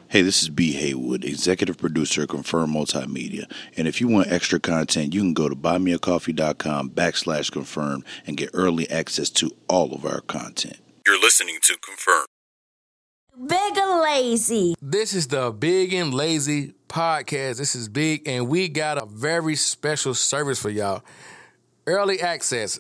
Hey, this is B. Haywood, executive producer of Confirm Multimedia. And if you want extra content, you can go to buymeacoffee.com/confirm and get early access to all of our content. You're listening to Confirm. Big and Lazy. This is the Big and Lazy podcast. This is Big, and we got a very special service for y'all. Early access.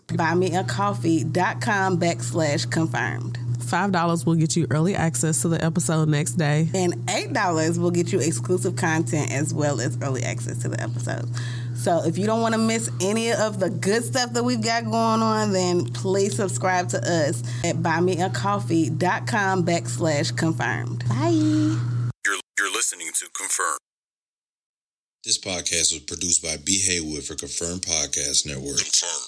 Buymeacoffee.com/confirmed. $5 will get you early access to the episode next day. And $8 will get you exclusive content as well as early access to the episodes. So if you don't want to miss any of the good stuff that we've got going on, then please subscribe to us at buymeacoffee.com/confirmed. Bye. You're listening to Confirm. This podcast was produced by B. Haywood for Confirm Podcast Network. Confirm.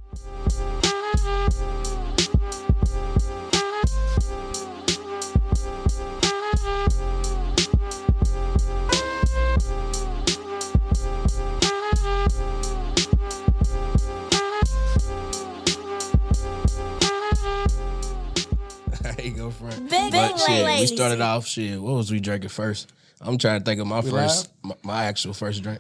There you go, friend. Big But and shit, Lazy. we started off shit. What was we drinking first? I'm trying to think of my actual first drink.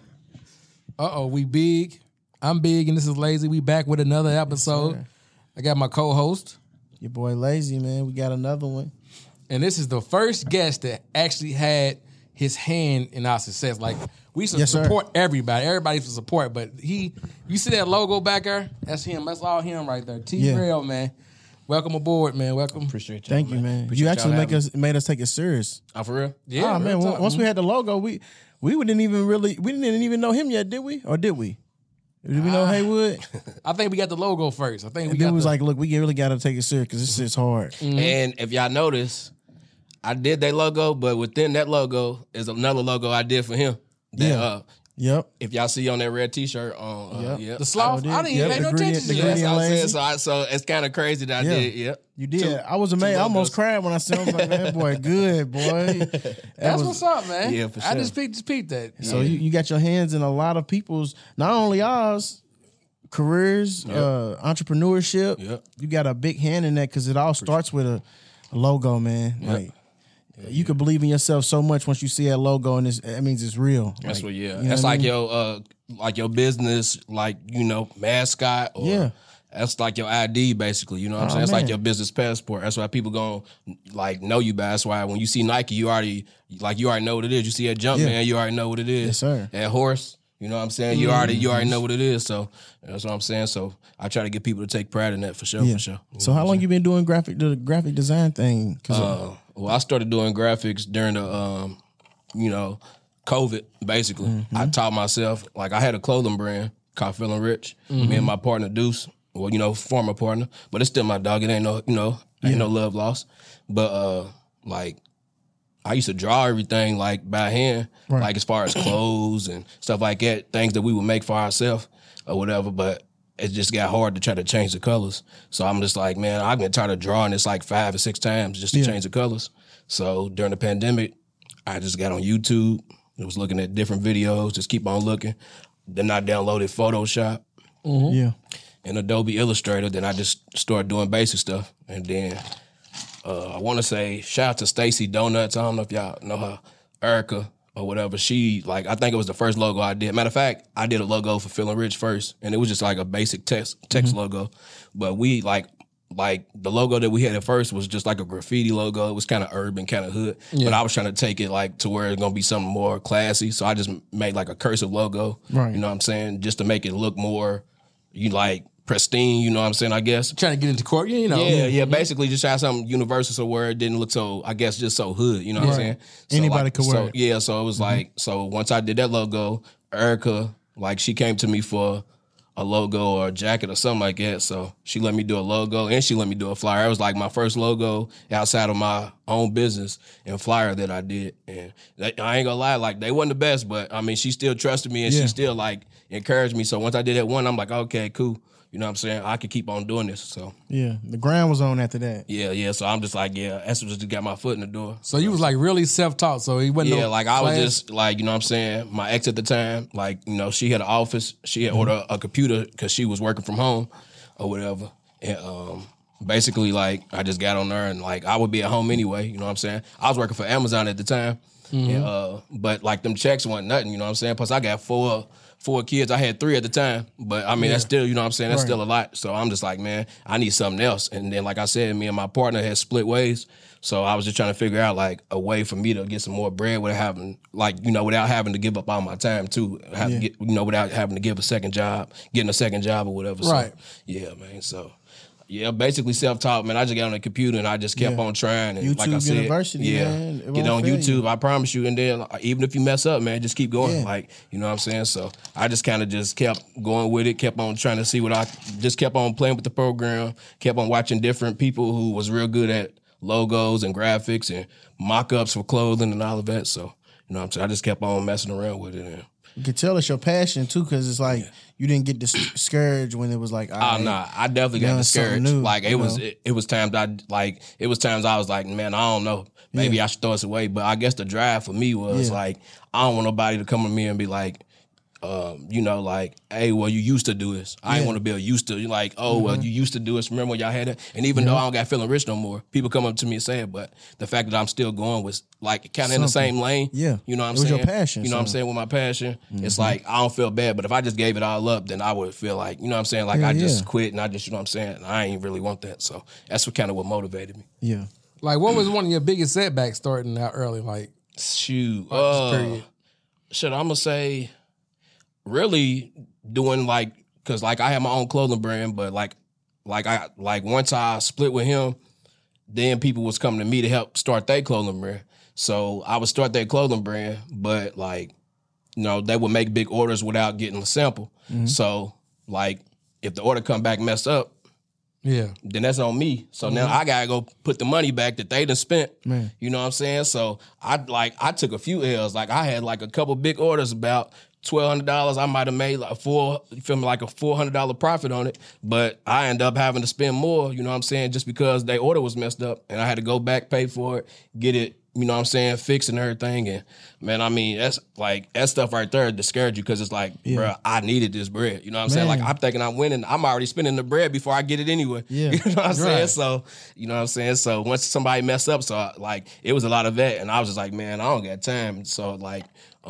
We big. I'm Big, and this is Lazy. We back with another episode. I got my co-host, Your boy Lazy, man. We got another one. and this is the first guest that actually had his hand in our success. Like, we used to Yes, sir. support everybody. Everybody used to support, but you see that logo back there? That's him. That's all him right there. T-Rail, man. Welcome aboard, man. Welcome. Appreciate you. Thank you, man. Appreciate You actually y'all made us take it serious. Oh, for real? Yeah, Oh man, real talk. once we had the logo, we didn't even know him yet, did we? Or did we? Did we know Haywood? I think we got the logo first. I think we And got then we was the, like, look, we really got to take it serious because this is hard. And if y'all notice, I did that logo, but within that logo is another logo I did for him. That, Yeah. Yep. if y'all see on that red T-shirt, yep. the sloth. did. I didn't Yep, even pay no the attention gradient- to the that. That's what I'm Lazy. saying. So it's kind of crazy that I Yeah. did. Yep. You did. I was amazed. I almost logos. cried when I said, I was like, man, boy, good, boy. That's what's up, man. Yeah, for I sure. just peeped that. So you got your hands in a lot of people's, not only ours, careers, entrepreneurship. Yep. You got a big hand in that because it all starts with a logo, man. Like, you could believe in yourself so much once you see that logo, and that means it's real. That's Like, what. Yeah. you know That's what I like mean? your business, like mascot. Or, Yeah. That's like your ID, basically. You know what I'm saying? It's man. like your business passport. That's why people gonna know you by. That's why when you see Nike, you already know what it is. You see that jump, Yeah. man, you already know what it is. Yes, sir. That horse, you know what I'm saying? You already know what it is. So that's what I'm saying. So I try to get people to take pride in that for sure. Yeah. For sure. So how long you been doing the graphic design thing? 'Cause Well, I started doing graphics during the, COVID, basically. Mm-hmm. I taught myself, like I had a clothing brand called Feeling Rich. Me and my partner Deuce, well, former partner, but it's still my dog. It ain't no, ain't no love lost. But, I used to draw everything like by hand, like as far as clothes and stuff like that, things that we would make for ourselves or whatever. But it just got hard to try to change the colors. So I'm just like, man, I can try to drawing this like 5 or 6 times just to change the colors. So during the pandemic, I just got on YouTube. I was looking at different videos, just keep on looking. Then I downloaded Photoshop yeah. and Adobe Illustrator. Then I just started doing basic stuff. And then I want to say shout out to Stacy Donuts. I don't know if y'all know her, Erica or whatever. She, I think it was the first logo I did. Matter of fact, I did a logo for Feeling Rich first, and it was just like a basic text logo. But we, like the logo that we had at first was just like a graffiti logo. It was kind of urban, kind of hood. But I was trying to take it to where it's going to be something more classy. So I just made like a cursive logo. Right. You know what I'm saying? Just to make it look more, pristine, you know what I'm saying, I guess. Trying to get into court, Yeah, basically just try something universal so where it didn't look so, I guess, just so hood, you know what I'm saying? So Anybody could wear it. Yeah, so it was so once I did that logo, Erica, she came to me for a logo or a jacket or something like that, so she let me do a logo and she let me do a flyer. It was like my first logo outside of my own business and flyer that I did. And I ain't gonna lie, they wasn't the best, but I mean, she still trusted me and she still encouraged me. So once I did that one, I'm like, okay, cool. You know what I'm saying? I could keep on doing this. So Yeah. The grind was on after that. yeah. So I'm just that's what just got my foot in the door. So you was really self-taught. So he wasn't. Yeah, no I was class? just you know what I'm saying? My ex at the time, she had an office. She had ordered a computer because she was working from home or whatever. And basically, I just got on there and I would be at home anyway. You know what I'm saying? I was working for Amazon at the time. And, but like them checks wasn't nothing, you know what I'm saying? Plus I got four kids. I had 3 at the time, but I mean, that's still, you know what I'm saying? That's still a lot. So I'm just like, man, I need something else. And then, like I said, me and my partner had split ways. So I was just trying to figure out like a way for me to get some more bread without having, like, you know, without having to give up all my time too. Without having to getting a second job or whatever. Right. So, yeah, man. So. Yeah, basically self-taught, man. I just got on the computer and I just kept on trying. And YouTube like I said, University, man. It get on won't fail YouTube. you. I promise you. And then even if you mess up, man, just keep going. Like, you know what I'm saying? So I just kind of just kept going with it, kept on trying to see just kept on playing with the program, kept on watching different people who was real good at logos and graphics and mock-ups for clothing and all of that. So, you know what I'm saying? I just kept on messing around with it. And, You can tell it's your passion too, because it's like you didn't get discouraged when it was like, nah, I definitely got discouraged. New, like it was times I was like, man, I don't know, maybe I should throw this away. But I guess the drive for me was like, I don't want nobody to come to me and be like, you know, like, hey, well, you used to do this. I ain't want to be a used to. You're like, oh, well, you used to do this. Remember when y'all had it? And even though I don't got Feeling Rich no more, people come up to me and say it, but the fact that I'm still going was like kind of in the same lane. Yeah. You know what I'm It was saying? your passion, You know what I'm saying? With my passion, it's like, I don't feel bad, but if I just gave it all up, then I would feel like, you know what I'm saying? Like I just quit and I just, you know what I'm saying? And I ain't really want that. So that's what motivated me. Yeah. Like, what was one of your biggest setbacks starting out early? Like, Shoot. period. Shit, I'm gonna say really doing like, cause like I have my own clothing brand, but like once I split with him, then people was coming to me to help start their clothing brand. So I would start their clothing brand, but like, you know, they would make big orders without getting a sample. So like if the order come back messed up, Yeah. then that's on me. So now I gotta go put the money back that they done spent. Man. You know what I'm saying? So I took a few L's. Like I had like a couple big orders, about $1,200. I might have made like a $400 profit on it, but I ended up having to spend more. You know what I'm saying? Just because their order was messed up, and I had to go back, pay for it, get it. You know what I'm saying? Fixed and everything. And man, I mean, that's like that stuff right there discouraged you because it's like, bro, I needed this bread. You know what I'm saying? Like I'm thinking I'm winning. I'm already spending the bread before I get it anyway. Yeah. You know what I'm saying? So, you know what I'm saying? So once somebody messed up, so like it was a lot of that. And I was just like, man, I don't got time. So like,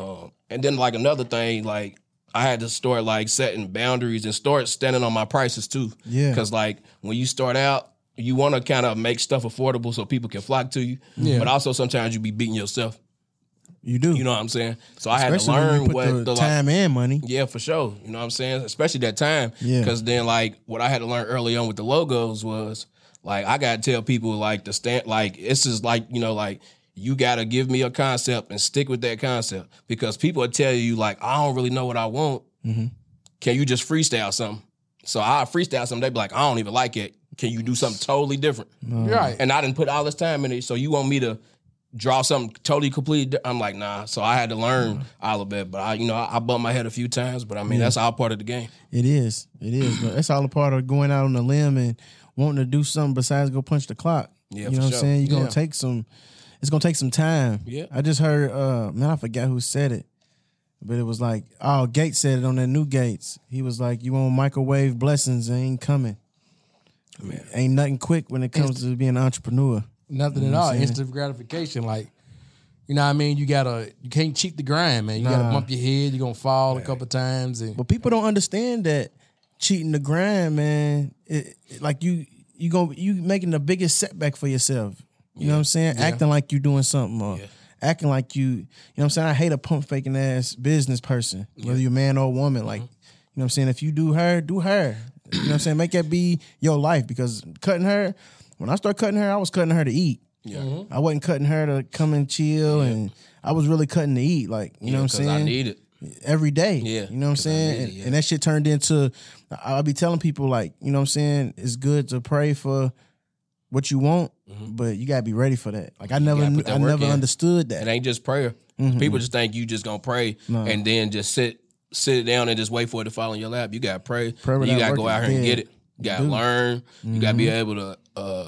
and then like another thing, like I had to start like setting boundaries and start standing on my prices too. Yeah. Cause like when you start out, you want to kind of make stuff affordable so people can flock to you. Yeah. But also sometimes you be beating yourself. You do. You know what I'm saying? So I had to Especially when you learn put what the time and money. Yeah, for sure. You know what I'm saying? Especially that time. Yeah. Because then like what I had to learn early on with the logos was like I gotta tell people like the stand like it's just like, you know, like you gotta give me a concept and stick with that concept. Because people will tell you like, I don't really know what I want. Mm-hmm. Can you just freestyle something? So I freestyle something, they be like, I don't even like it. Can you do something totally different? Right. And I didn't put all this time in it, so you want me to draw something totally completely I'm like, nah. So I had to learn all of it. But I bumped my head a few times, but I mean, that's all part of the game. It is. But that's all a part of going out on a limb and wanting to do something besides go punch the clock. Yeah, you know for what I'm sure. saying? You're gonna Yeah. take some. It's gonna take some time. Yeah. I just heard. Man, I forgot who said it, but it was like, oh, Gates said it on that new Gates. He was like, "You want microwave blessings? They ain't coming. Man. Ain't nothing quick when it comes to being an entrepreneur." Nothing at all. Instant gratification. Like, you know what I mean? You can't cheat the grind, man. You gotta bump your head. You're gonna fall a couple times. And But people don't understand that cheating the grind, man. Like you making the biggest setback for yourself. You know what I'm saying? Acting like you doing something or acting like you know what I'm saying? I hate a pump faking ass business person, whether you're a man or a woman. Like, you know what I'm saying? If you do her, do her. You know what I'm saying? Make that be your life, because cutting her, when I started cutting her, I was cutting her to eat. Yeah. I wasn't cutting her to come and chill, and I was really cutting to eat. Like, you know what I'm saying? I need it. Every day. Yeah, You know what I'm 'cause I saying? need it, And that shit turned into, I'll be telling people, like, you know what I'm saying? It's good to pray for what you want, but you gotta be ready for that. Like I never gotta put that work in. understood that. It ain't just prayer. People just think you just gonna pray and then just sit it down and just wait for it to fall in your lap. You gotta pray. Pray You without gotta go working. out here and Yeah. get it. You gotta learn. You gotta be able to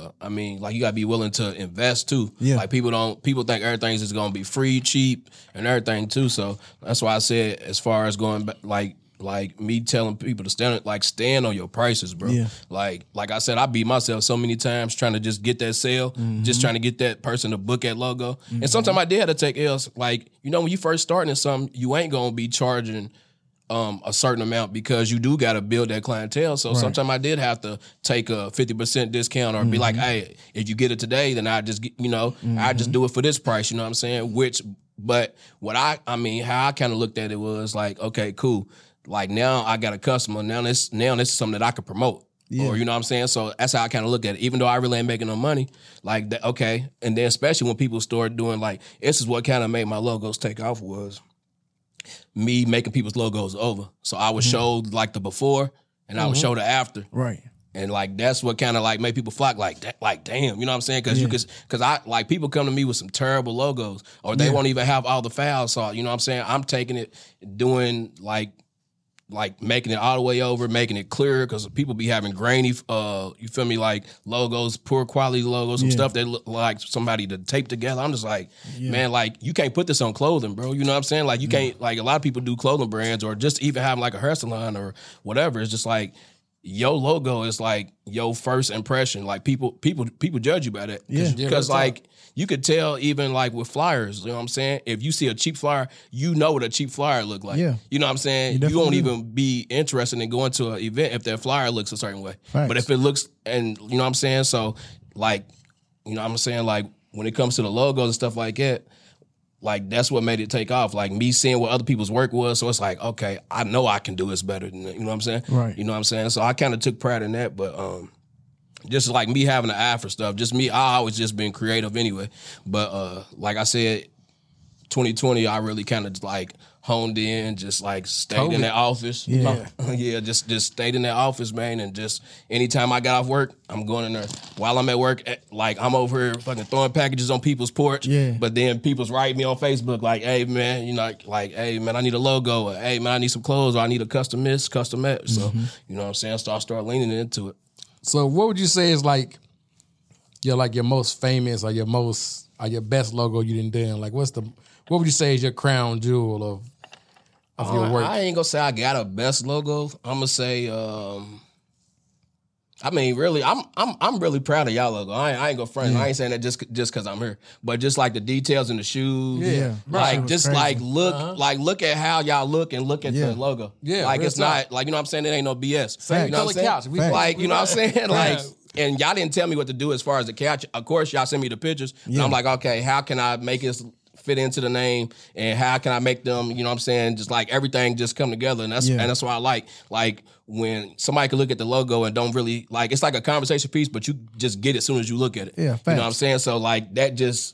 you gotta be willing to invest too. Yeah. Like people think everything's just gonna be free, cheap, and everything too. So that's why I said as far as going back, like like me telling people to stand on your prices, bro. Yeah. Like I said, I beat myself so many times trying to just get that sale, just trying to get that person to book that logo. And sometimes I did have to take L's. Like, you know, when you first starting something, you ain't gonna be charging a certain amount because you do got to build that clientele. So sometimes I did have to take a 50% discount or be like, hey, if you get it today, then I just, I just do it for this price. You know what I'm saying? But how I kind of looked at it was like, okay, cool. Like now I got a customer. Now this is something that I could promote. Yeah. Or you know what I'm saying? So that's how I kind of look at it. Even though I really ain't making no money, like that, okay. And then especially when people start doing like, this is what kind of made my logos take off was me making people's logos over. So I would show like the before and I would show the after. Right. And like that's what kind of like made people flock like damn, you know what I'm saying? Because I like people come to me with some terrible logos or they won't even have all the files. So you know what I'm saying? I'm taking it, doing like making it all the way over, making it clear because people be having grainy, you feel me, like logos, poor quality logos, some stuff that look like somebody to tape together. I'm just like, man, like you can't put this on clothing, bro. You know what I'm saying? Like you can't, like a lot of people do clothing brands or just even having like a hair salon or whatever. It's just like your logo is like your first impression. Like people judge you by that. Because like you could tell even like with flyers, you know what I'm saying? If you see a cheap flyer, you know what a cheap flyer look like. Yeah. You know what I'm saying? You won't even be interested in going to an event if that flyer looks a certain way. Right. But if it looks, and you know what I'm saying? So like, you know what I'm saying? Like when it comes to the logos and stuff like that, like that's what made it take off. Like me seeing what other people's work was. So it's like, okay, I know I can do this better than that. You know what I'm saying? Right. You know what I'm saying? So I kind of took pride in that, but just like me having an eye for stuff, just me, I always just been creative anyway. But like I said, 2020, I really kind of like honed in, just like stayed in that office. Yeah, just stayed in that office, man. And just anytime I got off work, I'm going in there. While I'm at work, like I'm over here fucking throwing packages on people's porch. Yeah. But then people's writing me on Facebook like, hey, man, you know, like, hey, man, I need a logo. Or, hey, man, I need some clothes. Or I need a custom this, custom that. So, you know what I'm saying? So I start leaning into it. So what would you say is like your most famous or your best logo you done? Like what would you say is your crown jewel of your work? I ain't gonna say I got a best logo. I'm gonna say I mean, really, I'm really proud of y'all logo. I ain't gonna front. I ain't saying that just because I'm here, but just like the details in the shoes. Yeah, like just crazy. Look at how y'all look and look at the logo. Yeah, like it's not like you know what I'm saying. It ain't no BS. Same you know color couch. You know what I'm saying. Like, and y'all didn't tell me what to do as far as the couch. Of course, y'all sent me the pictures. And I'm like, okay, how can I make this fit into the name, and how can I make them, you know what I'm saying, just like everything just come together. And that's why I like when somebody can look at the logo and don't really like, it's like a conversation piece, but you just get it as soon as you look at it. Yeah, facts. You know what I'm saying? So like that just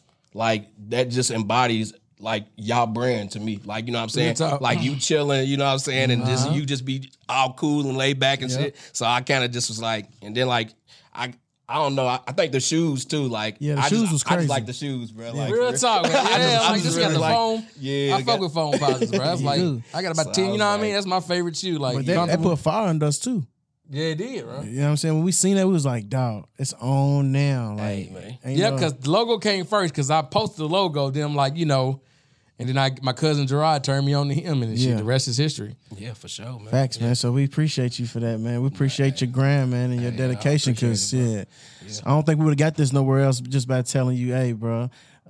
embodies like y'all brand to me. Like, you know what I'm saying? Like you chilling, you know what I'm saying? And you just be all cool and laid back and shit. So I kind of just was like, and then like I don't know. I think the shoes too. Like, the shoes was crazy. I just like the shoes, bro. Like, real talk, man. Yeah, I just got the foam. Yeah, I fuck with foam posits, bro. That's like I got about 10. You know what I mean? That's my favorite shoe. Like, but they put fire on us too. Yeah, it did, bro. You know what I'm saying? When we seen that, we was like, dog, it's on now. Like, hey, man. Yeah, because the logo came first. Because I posted the logo, then I'm like, you know. And then my cousin Gerard turned me on to him, and shit. The rest is history. Yeah, for sure, man. Facts, man. So we appreciate you for that, man. We appreciate your grind, man, and your dedication. Because I don't think we would have got this nowhere else just by telling you, hey, bro,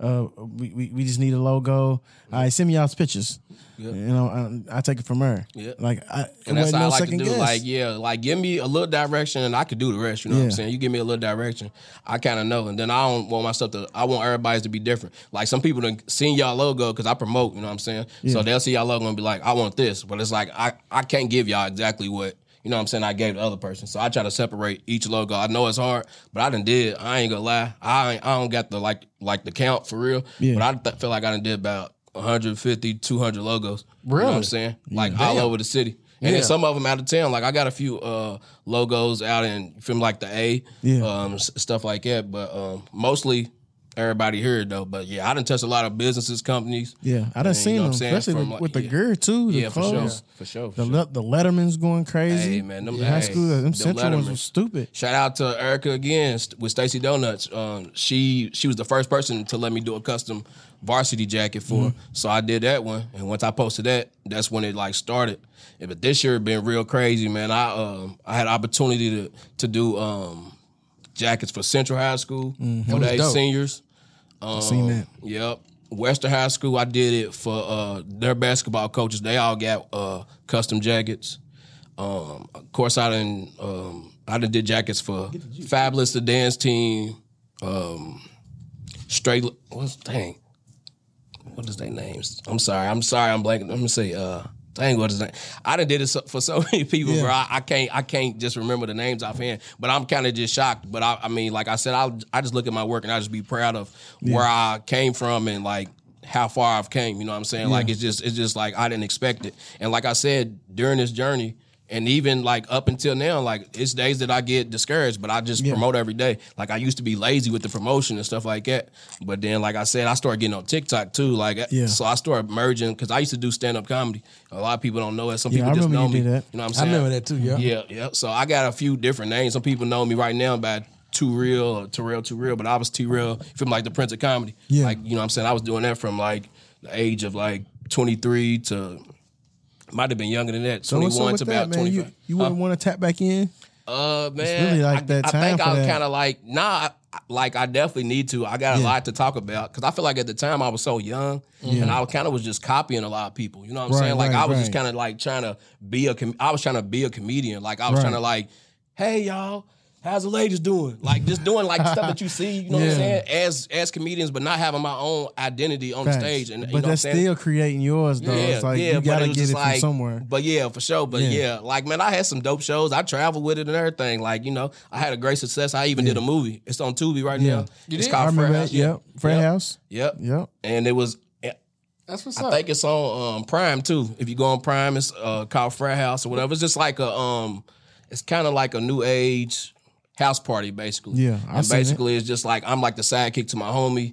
we just need a logo. All right, send me y'all's pictures. You know, I take it from her. Yeah, like and that's how I like to do. Guess. Like give me a little direction, and I could do the rest. You know what I'm saying? You give me a little direction, I kind of know, and then I don't want my stuff to. I want everybody's to be different. Like some people done seen y'all logo because I promote. You know what I'm saying? So they'll see y'all logo and be like, I want this, but it's like I can't give y'all exactly what. You know what I'm saying? I gave the other person. So I try to separate each logo. I know it's hard, but I done did. I ain't gonna lie. I don't got the like the count for real. Yeah. But I feel like I done did about 150, 200 logos. Really? You know what I'm saying? Like all over the city. And then some of them out of town. Like I got a few logos out in, you feel me, like the A, stuff like that. But mostly everybody heard though. But yeah, I done touched a lot of businesses, companies. Yeah, I done And, seen you know them, what I'm saying? especially From, with the yeah. gear too. The Yeah, for sure. clothes. For sure. The Letterman's going crazy. Hey, man, them- The high hey, school, them them Central ones Lettermans. was stupid. Shout out to Erica again with Stacy Donuts. She was the first person to let me do a custom varsity jacket for her. So I did that one, and once I posted that, that's when it like started. Yeah, but this year been real crazy, man. I had opportunity to do jackets for Central High School for was their dope. seniors. Seen that. Yep. Western High School, I did it for their basketball coaches. They all got custom jackets. Of course, I done did jackets for Fabulous, the dance team. Straight, what is their names? I'm sorry, I'm blanking. I'm gonna say, dang, what is that? I done did it for so many people, bro. I can't just remember the names offhand. But I'm kind of just shocked. But I mean, like I said, I just look at my work and I just be proud of where I came from and like how far I've came. You know what I'm saying? Like it's just like I didn't expect it. And like I said, during this journey, and even like up until now, like it's days that I get discouraged, but I just promote every day. Like I used to be lazy with the promotion and stuff like that. But then, like I said, I started getting on TikTok too. Like, so I started merging because I used to do stand-up comedy. A lot of people don't know it. Some people I just know remember me. you did that. You know what I'm I saying? remember that too. Yeah. Yeah. So I got a few different names. Some people know me right now by Too Real or Terrell Too Real, but I was Too Real from like the Prince of Comedy. Yeah. Like, you know what I'm saying? I was doing that from like the age of like 23 to might have been younger than that, So what's up 21 with to that, about man? 25. You wouldn't want to tap back in? Man, really like that I time think for I that. kind of like like I definitely need to. I got a lot to talk about because I feel like at the time I was so young and I kind of was just copying a lot of people. You know what I'm Right, saying? Like right, I was just right. kind of like trying to be I was trying to be a comedian. Like I was trying to like, hey y'all, how's the ladies doing? Like just doing like stuff that you see. You know what I'm saying? As comedians, but not having my own identity on the Facts. stage. And you But know what I'm that's saying? still creating yours, though. It's like you but gotta was get just it from somewhere. But yeah, for sure. But yeah, like man, I had some dope shows. I traveled with it and everything. Like, you know, I had a great success. I even did a movie. It's on Tubi right now. It's I called remember Fred that. House. Yep. Fred House. Yep. And it was That's what's I up. think it's on Prime too. If you go on Prime, it's called Frat House or whatever. It's just like it's kind of like a new age house party basically. Yeah, I and seen basically it's just like I'm like the sidekick to my homie.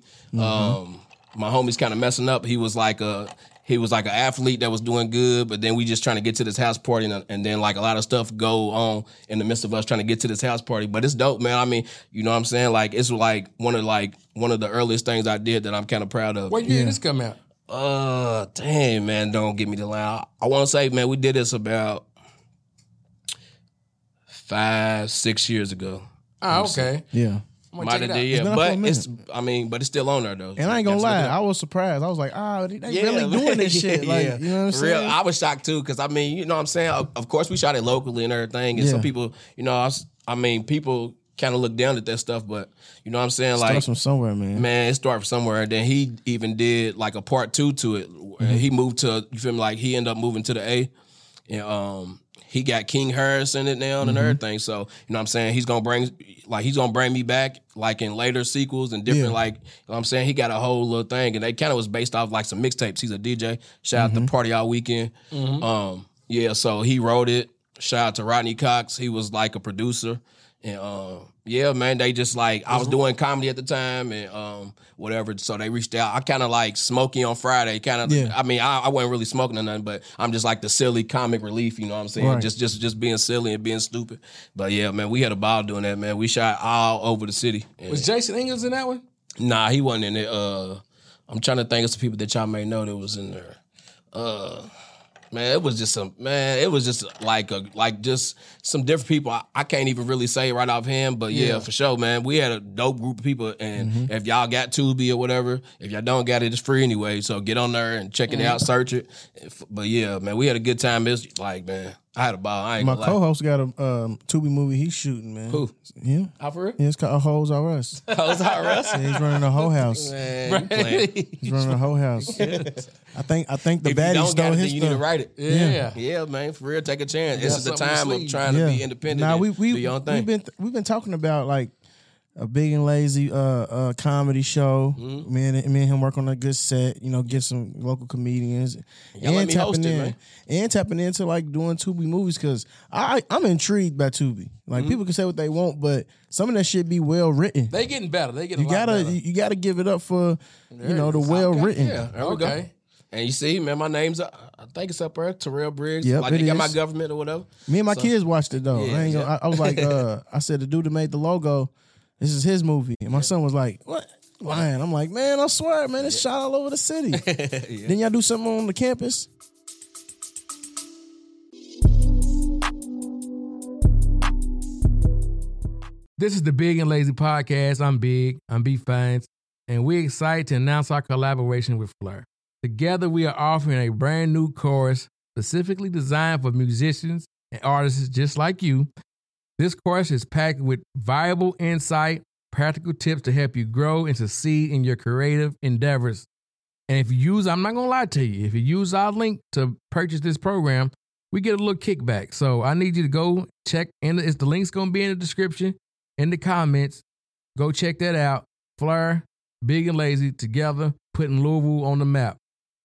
My homie's kind of messing up. He was like an athlete that was doing good, but then we just trying to get to this house party, and then like a lot of stuff go on in the midst of us trying to get to this house party. But it's dope, man. I mean, you know what I'm saying? Like it's like one of the earliest things I did that I'm kind of proud of. What year did this come out? Damn, man, don't get me the line. I want to say, man, we did this about 5-6 years ago. Oh, okay. Yeah. I'm gonna Might check have it out. did, It's yeah. been up But for a minute. but it's still on there though. And I ain't gonna Gotta look lie, it up. I was surprised. I was like, they really doing this shit. Like, you know what I'm For real, saying? I was shocked too, because I mean, you know what I'm saying? Of course, we shot it locally and everything. And some people, you know, I mean, people kind of look down at that stuff, but you know what I'm saying? Like, Starts from somewhere, man. man, it started from somewhere. And then he even did like a part 2 to it. He moved to, you feel me? Like he ended up moving to the A. And he got King Harris in it now and everything. So, you know what I'm saying? He's gonna bring me back like in later sequels and different like, you know what I'm saying? He got a whole little thing, and they kind of was based off like some mixtapes. He's a DJ. Shout out to Party All Weekend. Yeah, so he wrote it. Shout out to Rodney Cox. He was like a producer. And yeah, man, they just like, I was doing comedy at the time and whatever, so they reached out. I kind of like Smokey on Friday, kind of. I mean, I wasn't really smoking or nothing, but I'm just like the silly comic relief, you know what I'm saying? Right. Just being silly and being stupid. But yeah, man, we had a ball doing that, man. We shot all over the city. And Was Jason Ingles in that one? nah, he wasn't in it. I'm trying to think of some people that y'all may know that was in there. Man, it was just just some different people. I can't even really say right offhand, but yeah, for sure, man. We had a dope group of people, and if y'all got Tubi or whatever, if y'all don't got it, it's free anyway. So get on there and check it out, search it. But yeah, man, we had a good time. It's like, man, I had a ball. I ain't My gonna lie. co-host got a Tubi movie he's shooting, man. Who? Yeah. How for real? Yeah, it's called Hoes Are Us. How's that, Russ? Yeah, he's running a whole house. Man, you playing. He's running a whole house. I think the If you baddie don't stole got it, his then you need to stuff. write it. Yeah. Yeah, man, for real, take a chance. This is the something to time of sleep. trying to be independent Nah, and do we your own thing. we've been talking about like a Big and Lazy comedy show. Me and him work on a good set. You know, get some local comedians Y'all let me host it, man. and tapping into like doing Tubi movies because I'm intrigued by Tubi. Like people can say what they want, but some of that shit be well written. They getting better. They getting You gotta better. give it up for the well written. Yeah, there we go. And you see, man, my name's I think it's up there, Terrell Briggs. Yep, like it they got is. my government or whatever. Me and my kids watched it though. Yeah, I was like, I said the dude that made the logo, this is his movie. And my son was like, what? Lying. I'm like, man, I swear, man, it's shot all over the city. Didn't y'all do something on the campus? This is the Big and Lazy Podcast. I'm Big. I'm B Fines. And we're excited to announce our collaboration with Fleur. Together, we are offering a brand new course specifically designed for musicians and artists just like you. This course is packed with valuable insight, practical tips to help you grow and succeed in your creative endeavors. And if you use, I'm not going to lie to you, if you use our link to purchase this program, we get a little kickback. So I need you to go check, and the link's going to be in the description, in the comments. Go check that out. Fleur, Big and Lazy, together, putting Louisville on the map.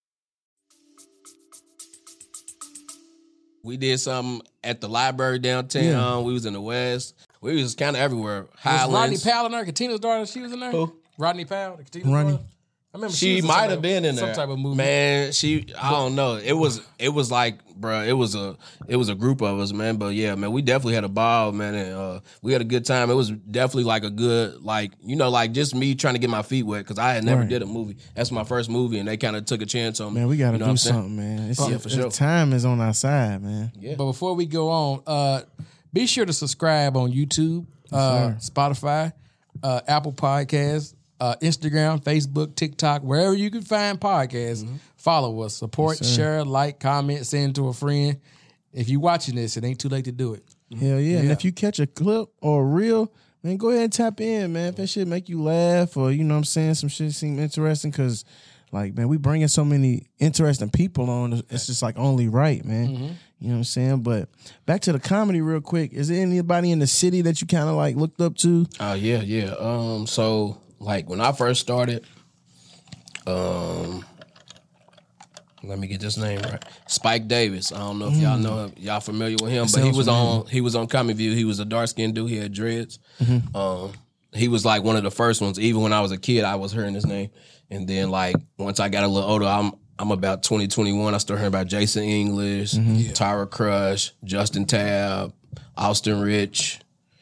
We did something at the library downtown. Yeah. We was in the West. We was kind of everywhere. Was Rodney Highlands. Powell in there? Katina's daughter, she was in there? Who? Rodney Powell, the Katina's Rodney. daughter? I remember She was in might some have been in there. Some type of movie. Man, I don't know. It was like, bro, it was a group of us, man. But yeah, man, we definitely had a ball, man, and we had a good time. It was definitely like a good, like, like just me trying to get my feet wet because I had never Right. did a movie. That's my first movie, and they kind of took a chance on me. Man, we got to You know what do I'm saying? something, man. Yeah, for sure. Time is on our side, man. Yeah. But before we go on, be sure to subscribe on YouTube, Spotify, Apple Podcasts, Instagram, Facebook, TikTok, wherever you can find podcasts. Follow us, support, share, like, comment, send to a friend. If you're watching this, it ain't too late to do it. Hell yeah. And if you catch a clip or a reel, man, go ahead and tap in, man. If that shit make you laugh or, you know what I'm saying, some shit seem interesting because, like, man, we bringing so many interesting people on. It's just, like, only right, man. You know what I'm saying? But back to the comedy real quick. Is there anybody in the city that you kind of, like, looked up to? Yeah. So, like, when I first started, let me get this name right. Spike Davis. I don't know if y'all know him. Y'all familiar with him, but he was on Comedy View. He was a dark skinned dude. He had dreads. He was like one of the first ones. Even when I was a kid, I was hearing his name. And then like once I got a little older, I'm about 2021. I started hearing about Jason English, Tyra Crush, Justin Tab, Austin Rich,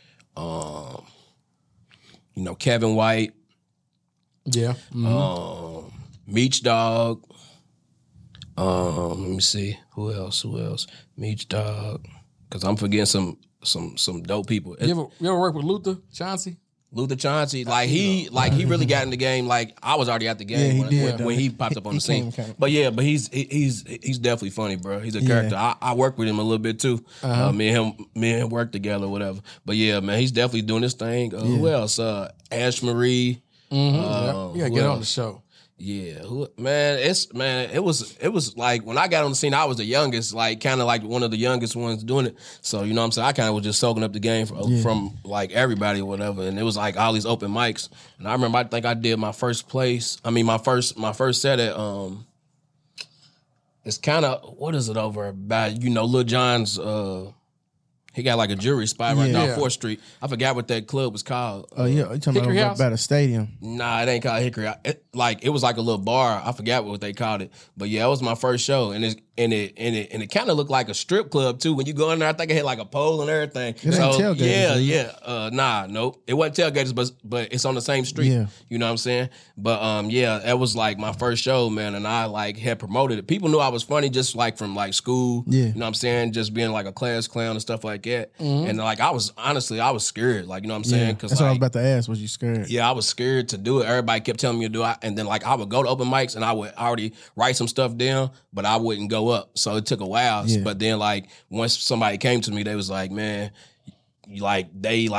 Kevin White, Yeah. Meech Dog. Let me see who else. Meech Dog, because I'm forgetting some dope people. You ever work with Luther Chauncey? Luther Chauncey, he really got in the game. Like I was already at the game when he popped up on the scene. But he's definitely funny, bro. He's a character. I work with him a little bit too. Me and him work together, or whatever. But yeah, man, he's definitely doing this thing. Who else? Ash Marie. You gotta get on the show. Yeah, it was like when I got on the scene, I was the youngest, like kind of like one of the youngest ones doing it. So you know what I'm saying, I kind of was just soaking up the game from like everybody or whatever. And it was like all these open mics. And I remember, I think I did my first set at it's kind of, what is it over by Lil Jon's he got like a jewelry spot right down 4th Street. I forgot what that club was called. Oh yeah, you talking Hickory about House? about a stadium? Nah, it ain't called Hickory. It was like a little bar. I forgot what they called it. But yeah, it was my first show, and it kind of looked like a strip club too. When you go in there, I think it had like a pole and everything. It ain't tailgaters, Nope. It wasn't tailgaters, but it's on the same street. Yeah. You know what I'm saying? But that was like my first show, man, and I like had promoted it. People knew I was funny just like from like school. Yeah. You know what I'm saying? Just being like a class clown and stuff like that. And like I was scared. Like, you know what I'm saying? Because That's what I was about to ask. Was you scared? yeah, I was scared to do it. Everybody kept telling me to do it. And then, like, I would go to open mics and I would already write some stuff down, but I wouldn't go up. So it took a while. Yeah. But then, like, once somebody came to me, they was like, man, like, they, like,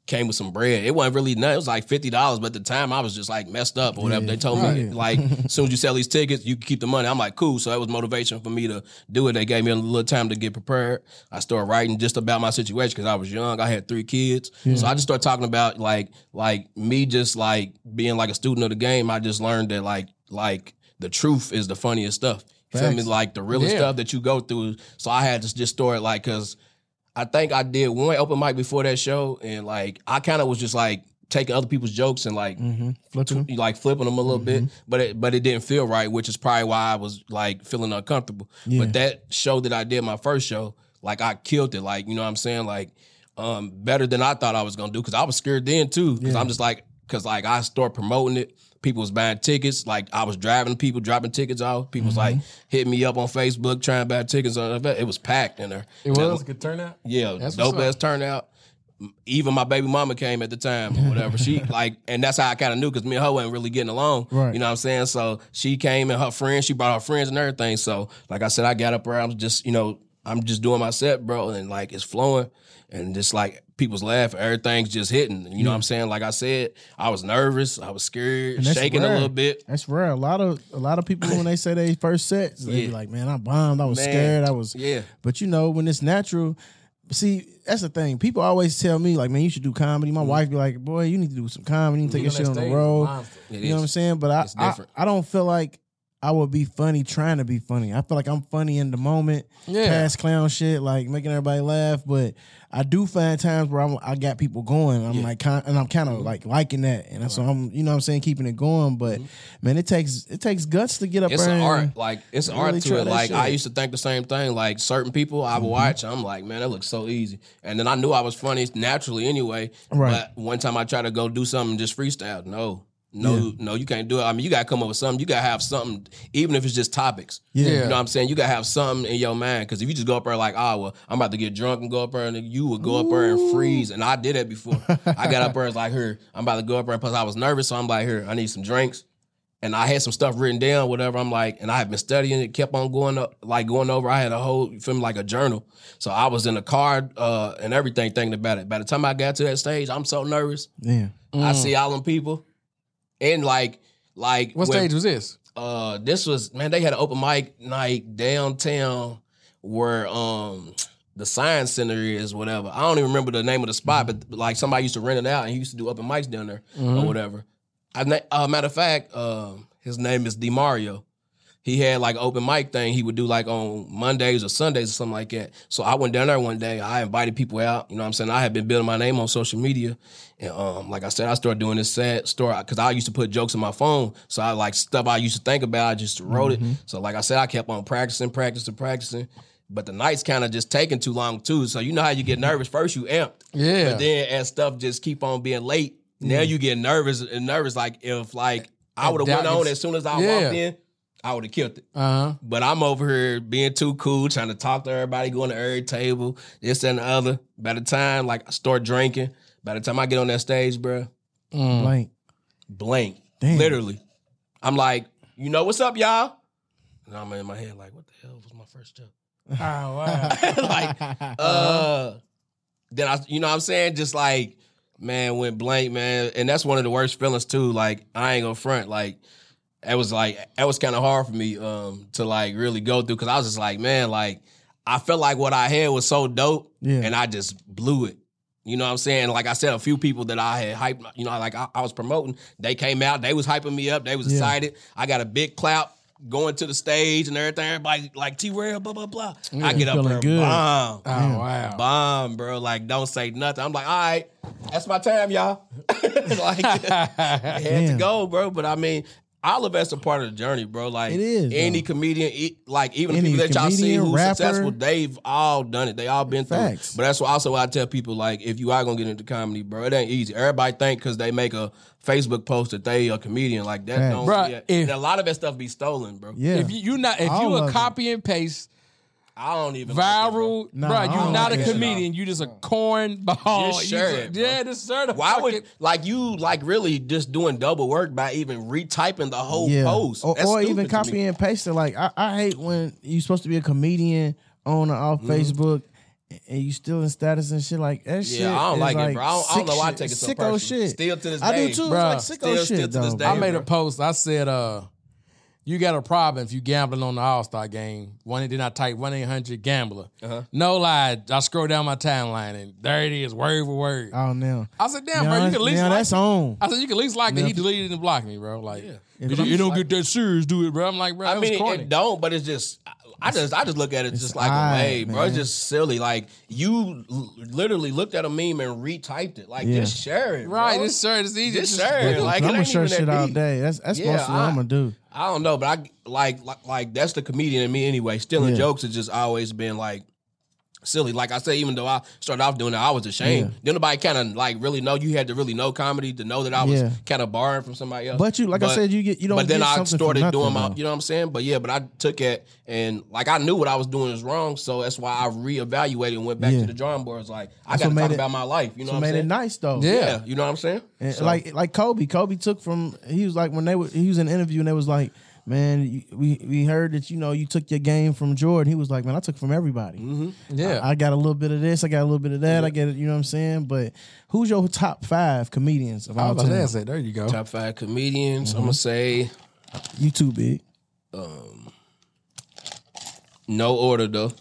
came with some bread. It wasn't really nothing. It was like $50, but at the time I was just like messed up or whatever. They told me like as soon as you sell these tickets, you can keep the money. I'm like, cool. So that was motivation for me to do it. They gave me a little time to get prepared. I started writing just about my situation because I was young. I had 3 kids. So I just started talking about like me just like being like a student of the game. I just learned that like the truth is the funniest stuff. You feel me? Like the realest stuff that you go through. So I had to just store it like, cause I think I did one open mic before that show, and like I kind of was just like taking other people's jokes and like flipping them a little bit, but it didn't feel right, which is probably why I was like feeling uncomfortable. But that show that I did, my first show, like I killed it, like you know what I'm saying, like better than I thought I was gonna do, because I was scared then too, because I'm just like, because like I started promoting it. People was buying tickets. Like I was driving people, dropping tickets off. People was like hitting me up on Facebook trying to buy tickets. It was packed in there. It was a good turnout? Yeah, dope ass turnout. Even my baby mama came at the time or whatever. She like, and that's how I kind of knew, because me and her wasn't really getting along. Right. You know what I'm saying? So she came and her friends, she brought her friends and everything. So like I said, I got up there. I'm just doing my set, bro. And like it's flowing and just like people's laughing. Everything's just hitting. You know what I'm saying? Like I said, I was nervous. I was scared, shaking a little bit. That's rare. A lot of people, when they say they first sets, they be like, man, I bombed. I was scared. But you know, when it's natural, see, that's the thing. People always tell me, like, man, you should do comedy. My wife be like, boy, you need to do some comedy. You need to take your shit on the road. You know what I'm saying? But I don't feel like I would be funny trying to be funny. I feel like I'm funny in the moment, past clown shit, like making everybody laugh. But I do find times where I got people going. I'm like, and I'm kind of like liking that, and so I'm, you know what I'm saying, keeping it going. But man, it takes guts to get up. It's an art, like it's an art to it. Like I used to think the same thing. Like certain people I would watch, I'm like, man, that looks so easy. And then I knew I was funny naturally anyway. Right. But one time I tried to go do something just freestyle. No, you can't do it. I mean, you got to come up with something. You got to have something, even if it's just topics. You know what I'm saying? You got to have something in your mind, because if you just go up there like, well, I'm about to get drunk and go up there, and you would go up there and freeze. And I did that before. I got up there and was like, here, I'm about to go up there. Plus, I was nervous, so I'm like, here, I need some drinks. And I had some stuff written down, whatever. I'm like, and I had been studying it, kept on going over. I had a whole, you feel me, like a journal. So I was in the car and everything thinking about it. By the time I got to that stage, I'm so nervous. I see all them people. And like what stage was this? This was, man, they had an open mic night downtown where the Science Center is, whatever. I don't even remember the name of the spot, but like somebody used to rent it out and he used to do open mics down there or whatever. Matter of fact, his name is DeMario. He had like an open mic thing he would do like on Mondays or Sundays or something like that. So I went down there one day. I invited people out. You know what I'm saying? I had been building my name on social media. And like I said, I started doing this set story because I used to put jokes in my phone. So I like stuff I used to think about, I just wrote it. So like I said, I kept on practicing. But the night's kind of just taking too long too. So you know how you get nervous. First you amped. Yeah. But then as stuff just keep on being late, now you get nervous like if like I would have went on as soon as I walked in, I would have killed it. But I'm over here being too cool, trying to talk to everybody, going to every table, this and the other. By the time like I start drinking, by the time I get on that stage, bro, blank. Damn. Literally. I'm like, you know what's up, y'all? And I'm in my head like, what the hell was my first joke? Oh, wow. Then I, you know what I'm saying? Just like, man, went blank, man. And that's one of the worst feelings too. Like, I ain't gonna front. Like, it was kind of hard for me to like really go through, because I was just like, man, like I felt like what I had was so dope, and I just blew it. You know what I'm saying? Like I said, a few people that I had hyped, you know, like I was promoting, they came out, they was hyping me up, they was excited. I got a big clap going to the stage and everything. Everybody like T-Rail, blah, blah, blah. I get up there, bomb. Oh, wow. Bomb, bro. Like, don't say nothing. I'm like, all right, that's my time, y'all. Like, I had to go, bro. But I mean, all of that's a part of the journey, bro. Like, it is, any comedian, like even the people that y'all see who's rapper, successful, they've all done it. They all been through it. But that's also why I tell people, like, if you are going to get into comedy, bro, it ain't easy. Everybody think because they make a Facebook post that they a comedian. Like, that don't, bro, and a lot of that stuff be stolen, bro. Yeah. If you a copy and paste, I don't even viral, bro. You're not a comedian. You just a cornball. Just share it, bro. Yeah, just share the. Why would like you like really just doing double work by even retyping the whole post, or even copy and paste it? Like I hate when you're supposed to be a comedian on or off Facebook, and you still in status and shit like that. Shit, I don't is like it, bro. I don't know why I take it so sicko personal. shit. Still to this I day, do too. Bruh. It's like sicko Still shit to this though. day. I made bro. a post. I said, you got a problem if you gambling on the All-Star game. Then I type 1-800-GAMBLER. No lie, I scroll down my timeline and there it is, word for word. Oh, now. I said, damn, bro, you can at least like that's it. on. I said, you can at least like it. He deleted and blocked me, bro. Like, If you don't get that serious, do it, bro. I'm like, bro, I that was mean, corny. it don't, but it's just. I just look at it just like odd, a way, bro. man. It's just silly. Like you literally looked at a meme and retyped it. Like just share it, Right, bro. this shirt is easy. Just share it. Like I'm it gonna ain't share even shit that all deep. day. That's Yeah, mostly what I'm gonna do. I don't know, but I like that's the comedian in me anyway. Stealing jokes has just always been like silly. Like I said, even though I started off doing it, I was ashamed. Then nobody kind of like really know. You had to really know comedy to know that I was kind of borrowing from somebody else. But you, like I said, you don't. But then get I something started from doing nothing, my, you know what I'm saying? But but I took it and like I knew what I was doing was wrong, so that's why I reevaluated and went back to the drawing board. It's like I got to talk about my life. You know what I'm made saying? it nice though. Yeah, you know what I'm saying? And So- like Kobe took from. He was like he was in an interview and they was like, man, we heard that you took your game from Jordan. He was like, man, I took from everybody. Yeah. I got a little bit of this, I got a little bit of that. I get it. You know what I'm saying? But who's your top 5 comedians of I all was about to time? say, there you go. Top 5 comedians. I'm gonna say You too big. no order though.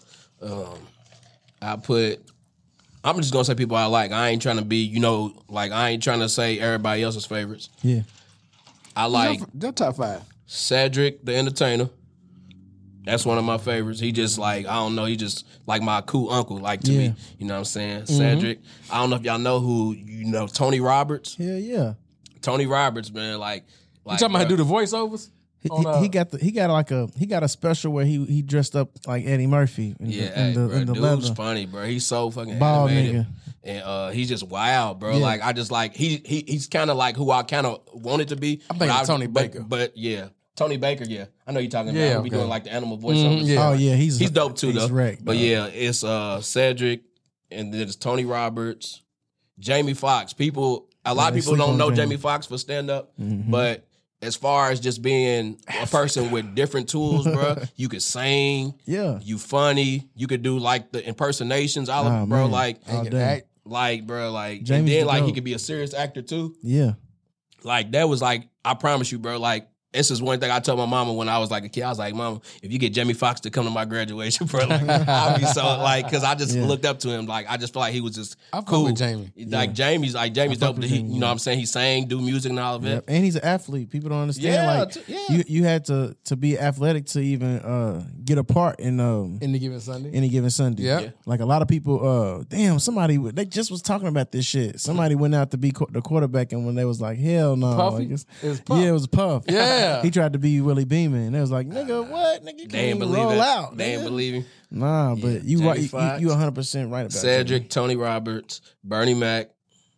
I'm just gonna say people I like. I ain't trying to be, like I ain't trying to say everybody else's favorites. Yeah. I like Your top 5. Cedric the Entertainer. That's one of my favorites. He just like, I don't know, he just like my cool uncle, like to me. You know what I'm saying? Cedric. I don't know if y'all know who, Tony Roberts. Yeah. Tony Roberts, man, like You talking about how to do the voiceovers? He got a special where he dressed up like Eddie Murphy in the dude's leather. funny, bro. He's so fucking Bald animated. nigga. And he's just wild, bro. Yeah. Like I just like he's kind of like who I kind of wanted to be. I'm thinking Tony Baker. But yeah, Tony Baker. Yeah, I know you're talking about. Yeah, He'll be okay. doing like the animal voiceovers. yeah. Oh yeah, he's He's dope too though. wrecked, but bro. yeah, it's Cedric, and then it's Tony Roberts, Jamie Foxx. A lot of they people sleep don't on know Jamie. Jamie Foxx for stand up, but as far as just being a person with different tools, bro, you could sing. Yeah. You funny. You could do like the impersonations, all of Oh, it, bro. man. Like, All day. bro, like, Jamie's and then the like he goat. could be a serious actor too. Yeah. Like that was like, I promise you, bro. Like this is one thing I told my mama when I was like a kid. I was like, Mama, if you get Jamie Foxx to come to my graduation, bro, like, I'll be so like, because I just looked up to him. Like I just feel like he was just I fuck cool. with Jamie. Like Jamie's dope. with He, Jamie, you know what I'm saying? He sang, do music and all of it. Yep. And he's an athlete. People don't understand. Yeah, Like you had to be athletic to even get a part in Any given Sunday. any given Sunday. Yeah. Like a lot of people, they just was talking about this shit. Somebody went out to be the quarterback, and when they was like, hell no. Puffy? Like, It was Puff. Yeah, it was Puff. Yeah. He tried to be Willie Beeman. And they was like, nigga, what? Nigga, you They can't ain't even believe roll it. out. They ain't nigga. believe him. Nah, but you Jamie right. Foxx. You 100% right about Cedric, Jamie. Tony Roberts, Bernie Mac,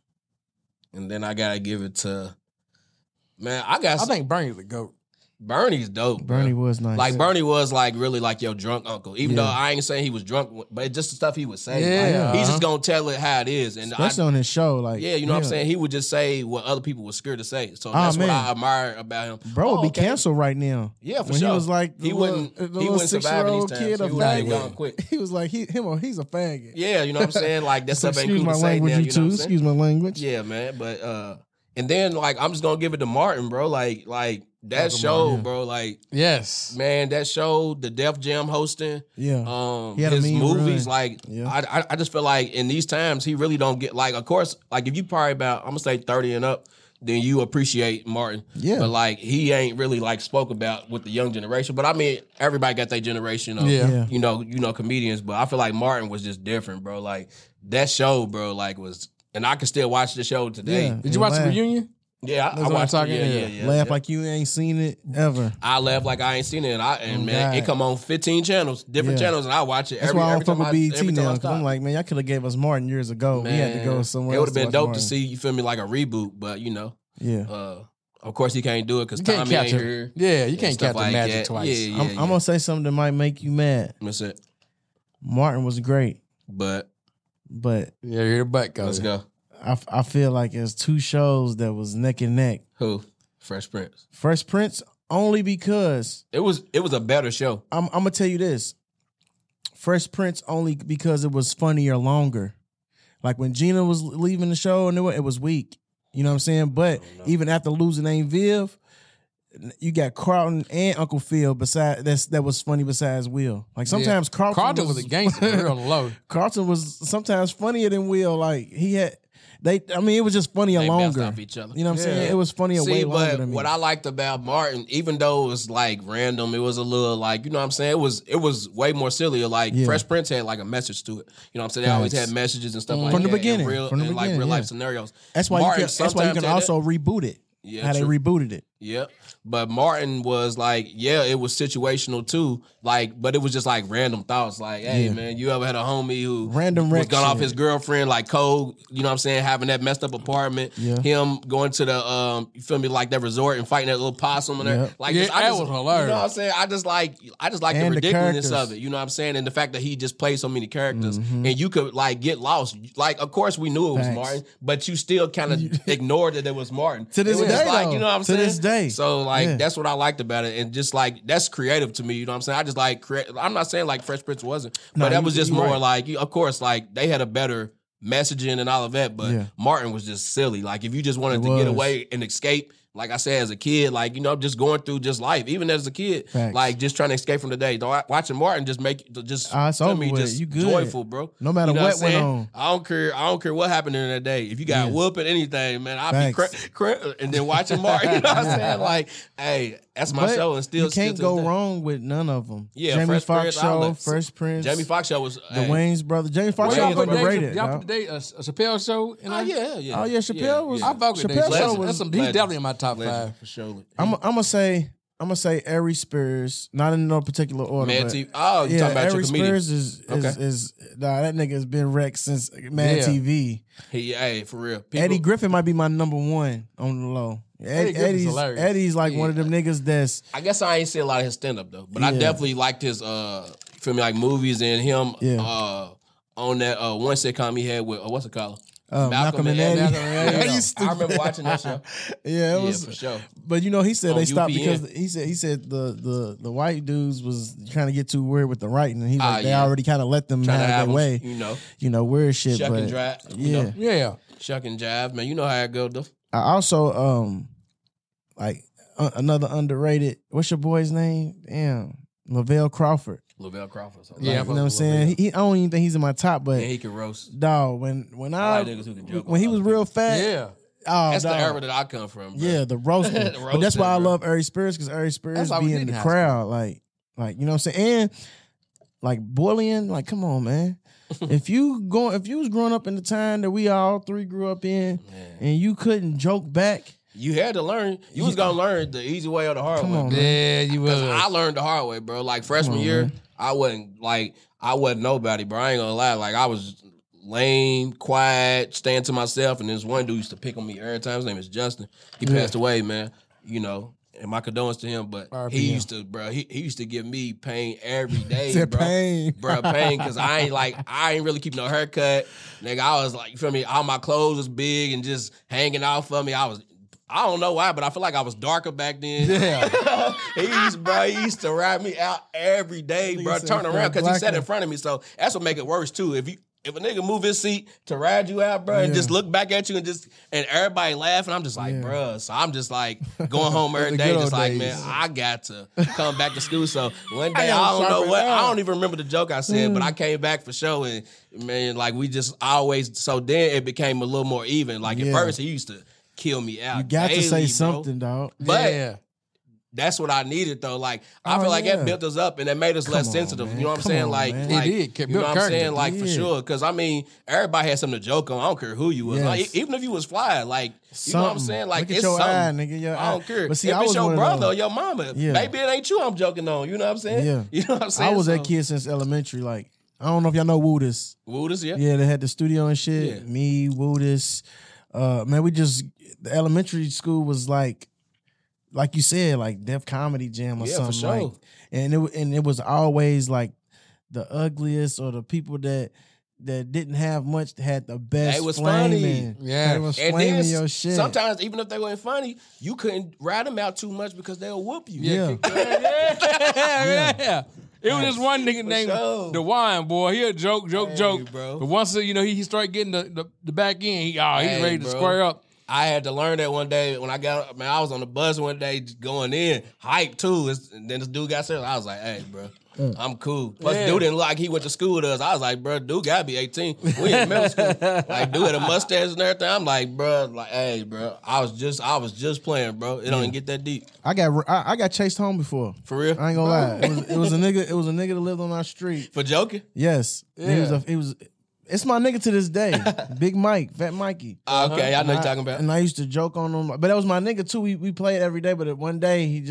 and then I gotta give it to man. I think Bernie's the GOAT. Bernie's dope. Bernie bro. was nice. Like Bernie was like really like your drunk uncle. Even though I ain't saying he was drunk, but it's just the stuff he would say. Yeah. Like, he's just gonna tell it how it is. And Especially on his show. Like, yeah, you know what I'm saying? He would just say what other people were scared to say. So Oh, that's what man. I admire about him. Bro would be okay. canceled right now. Yeah, for when sure. he was like, He wouldn't survive in these times. kid, He a would've been faggot. gone quick. He was like, he's a faggot. Yeah, you know what I'm saying? Like that So stuff ain't excuse cool my to say language, now. you You know too. what I'm saying? Excuse my language. Yeah, man. But and then like I'm just gonna give it to Martin, bro. Like that show, bro. Like Yes. man, that show, the Def Jam hosting. Yeah. He had a His mean movies, run. like Yeah. I just feel like in these times he really don't get like. Of course, like if you probably about I'm gonna say 30 and up, then you appreciate Martin. Yeah. But like he ain't really like spoke about with the young generation. But I mean, everybody got their generation of Yeah. you know comedians. But I feel like Martin was just different, bro. Like that show, bro, like was. And I can still watch the show today. Yeah. Did you watch the laugh. reunion? Yeah, I That's what I'm watched talking- it. yeah. Laugh like you ain't seen it ever. I laugh like I ain't seen it, and man, God. it come on 15 channels, different Yeah. channels, and I watch it That's every why I every don't fuck time with BET every time now. I Because I'm stop. like, man, y'all could have gave us Martin years ago. We had to go somewhere It else. would have been watch dope Martin. to see, you feel me, like a reboot, but you know, Yeah. of course he can't do it because You can't Tommy ain't catch it. here. Yeah, you and can't stuff catch the like magic that. twice. Yeah, I'm gonna say something that might make you mad. That's it. Martin was great, But but Yeah, here the butt goes. let's go. I feel like it's two shows that was neck and neck. Who? Fresh Prince. Fresh Prince only because It was a better show. I'm gonna tell you this. Fresh Prince only because it was funnier longer. Like when Gina was leaving the show and it was weak. You know what I'm saying? But even after losing Aunt Viv, you got Carlton and Uncle Phil that was funny besides Will. Like sometimes Carlton was a gangster real low. Carlton was sometimes funnier than Will. Like it was just funnier They longer. bounced off each other. You know what I'm saying? It was funnier way longer but than me. what I liked about Martin, even though it was like random, it was a little like, you know what I'm saying? It was way more sillier. Like Fresh Prince had like a message to it. You know what I'm saying? They always had messages and stuff like From that. the beginning. Like real life scenarios. That's why Martin you can also reboot it. Yeah, how true. they rebooted it. Yeah. But Martin was like, it was situational too. Like, but it was just like random thoughts. Like, hey man, you ever had a homie who was gone off his girlfriend, like Cole, you know what I'm saying, having that messed up apartment, him going to the you feel me, like that resort and fighting that little possum in there. Like that was hilarious. You know what I'm saying? I just like the ridiculousness of it. You know what I'm saying? And the fact that he just played so many characters and you could like get lost. Like, of course we knew it was Martin, but you still kind of ignored that it was Martin. To this day, like, you know what I'm saying? To this day. So like that's what I liked about it, and just like that's creative to me. You know what I'm saying? I just like I'm not saying like Fresh Prince wasn't, but that was just more like, of course, like they had a better messaging and all of that, but Martin was just silly. Like if you just wanted to get away and escape, like I said, as a kid, like, you know, just going through just life, even as a kid, like just trying to escape from the day. Watching Martin just make just you good. Joyful, bro. No matter what went on. I don't care what happened in that day. If you got whooping anything, man, I'll be and then watching Martin, you know what I'm saying? Like, hey, that's my show, and still you can't go wrong with none of them. Yeah, Jamie Foxx show, Fresh Prince. Jamie Foxx show was the Wayne's brother. Jamie Foxx show was underrated. Y'all put today a Chappelle show. Oh yeah. Oh yeah, Chappelle was. I fuck with Chappelle show was. He's definitely in my top 5 for sure. I'm gonna say Ari Spears, not in no particular order. Mad but, TV. Oh, you talking about Ari your comedian? Spears is that nigga has been wrecked since Mad TV. Hey, for real. Eddie Griffin might be my number one on the low. Eddie's like one of them niggas that's. I guess I ain't see a lot of his stand up though, but I definitely liked his feel me, like movies and him on that one sitcom he had with what's it called? Malcolm and Eddie. I remember watching that show. It was for sure. But you know, he said On they stopped UPN. because he said the white dudes was trying to get too weird with the writing, and he's like they already kind of let them have their way. You know, weird shit. Shuck but and drive. Shuck and jive, man. You know how it go though. I also like another underrated. What's your boy's name? Damn, Lavelle Crawford. Lavelle Crawford. You know what I'm saying? I don't even think he's in my top, but he can roast. Dog, when I like niggas who can joke when he was real fat, that's the era that I come from. Bro. Yeah, the roasting. But that's why I love Ari Spears, because Ari Spears be in the crowd, like you know what I'm saying, and like bullying. Like, come on, man. If you was growing up in the time that we all three grew up in, and you couldn't joke back. You had to learn. You was gonna learn the easy way or the hard way. On, yeah, you was. I learned the hard way, bro. Like freshman year, man. I wasn't nobody, bro. I ain't gonna lie. Like I was lame, quiet, staying to myself. And this one dude used to pick on me every time. His name is Justin. He passed away, man. You know, and my condolences to him. But he used to, bro. He used to give me pain every day, bro. Pain, because I ain't really keep no haircut, nigga. I was like, you feel me? All my clothes was big and just hanging out for me. I don't know why, but I feel like I was darker back then. Yeah. he used to ride me out every day, bro. Turn around because he sat in front of me. So that's what make it worse too. If a nigga move his seat to ride you out, bro, and just look back at you and everybody laughing, I'm just like, bro. So I'm just like going home every day, just like, man, I got to come back to school. So one day, I don't know what, I don't even remember the joke I said, but I came back for show and man, like we just always, so then it became a little more even. Like at first he used to kill me out. You got daily, to say bro. something, dog. But that's what I needed though. Like I feel like that built us up and that made us less sensitive. Man. You know what I'm saying? Like it did. You know what I'm saying? Like for sure. Because I mean, everybody had something to joke on. I don't care who you was. Like, even if you was fly, like you know what I'm saying? Like look it's your something. Eye, nigga, your I don't care. But see, if I it's was your brother or your mama, maybe it ain't you I'm joking on. You know what I'm saying? Yeah. You know what I'm saying? I was that kid since elementary. Like I don't know if y'all know Woodus. Woodus, yeah. Yeah, they had the studio and shit. Yeah. Me, Woodus. Man, the elementary school was like you said, like Def Comedy Jam or something. For sure. Like, and it was always like the ugliest or the people that didn't have much had the best. They was flaming. funny. Yeah, they was flaming your shit. Sometimes even if they weren't funny, you couldn't ride them out too much because they'll whoop you. Yeah. It was just one nigga named sure. DeWine, boy. He a joke, bro. But once he started getting the back end, he's ready to square up. I had to learn that one day when I was on the bus one day just going in, hype too. And then this dude got serious. I was like, hey, bro, I'm cool. Plus, dude didn't look like he went to school with us. I was like, bro, dude gotta be 18. We in middle school. Like, dude had a mustache and everything. I'm like, bro, hey, bro, I was just playing, bro. It don't even get that deep. I got chased home before. For real? I ain't gonna lie. It was a nigga that lived on our street. For joking? Yes. Yeah. It's my nigga to this day. Big Mike, Fat Mikey. Okay, I know you're talking about. And I used to joke on him. But that was my nigga too. We played every day, but one day he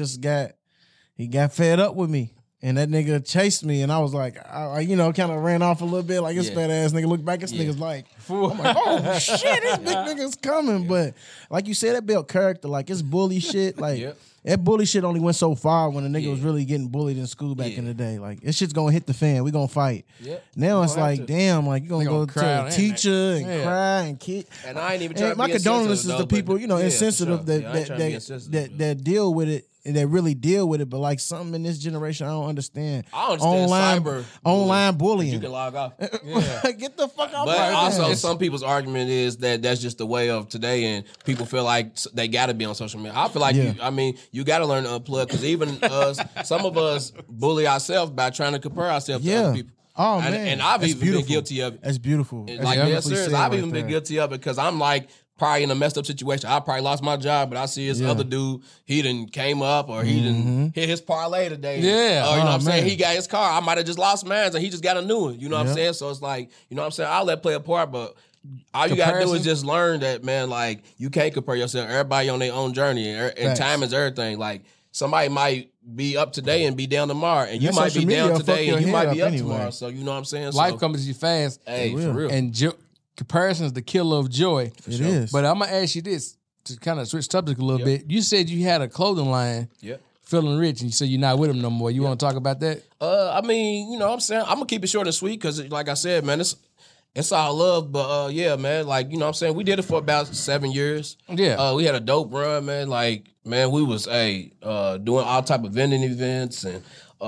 got fed up with me. And that nigga chased me, and I was like, I kind of ran off a little bit. Like, this fat ass nigga looked back, this nigga's like, I'm like, oh shit, this big nigga's coming. But like you said, that built character. Like, it's bully shit. Like, that bully shit only went so far when a nigga was really getting bullied in school back in the day. Like, this shit's gonna hit the fan. We gonna fight. Now it's like, damn, like, you gonna go to a teacher and cry and kid. And I ain't even trying to be my condolences insensitive, to people, insensitive sure. that deal with it. And that really deal with it, but like something in this generation, I don't understand. I understand online bullying. You can log off. Get the fuck out. But also, some people's argument is that that's just the way of today, and people feel like they got to be on social media. I feel like you got to learn to unplug, because even some of us bully ourselves by trying to compare ourselves to other people. Oh man, and I've even been guilty of it. That's beautiful. I've even been guilty of it, because I'm like, probably in a messed up situation. I probably lost my job, but I see this other dude, he done came up, or he done hit his parlay today. Yeah. Or, you know what I'm saying? He got his car. I might have just lost mine, and he just got a new one. You know what I'm saying? So it's like, you know what I'm saying? I'll let play a part, but all you got to do is just learn that, man, like, you can't compare yourself. Everybody on their own journey, and time is everything. Like, somebody might be up today and be down tomorrow, and you might be down today and you might be up tomorrow. So, you know what I'm saying? Life comes to you fast. Hey, for real. And comparison is the killer of joy. It is. But I'm gonna ask you this to kind of switch subject a little bit. You said you had a clothing line. Feeling rich, and you said you're not with him no more. You want to talk about that? I mean, you know what I'm saying? I'm gonna keep it short and sweet, because, like I said, man, it's all love. But yeah, man, like, you know what I'm saying? We did it for about 7 years. Yeah. We had a dope run, man. Like, man, we was doing all type of vending events, and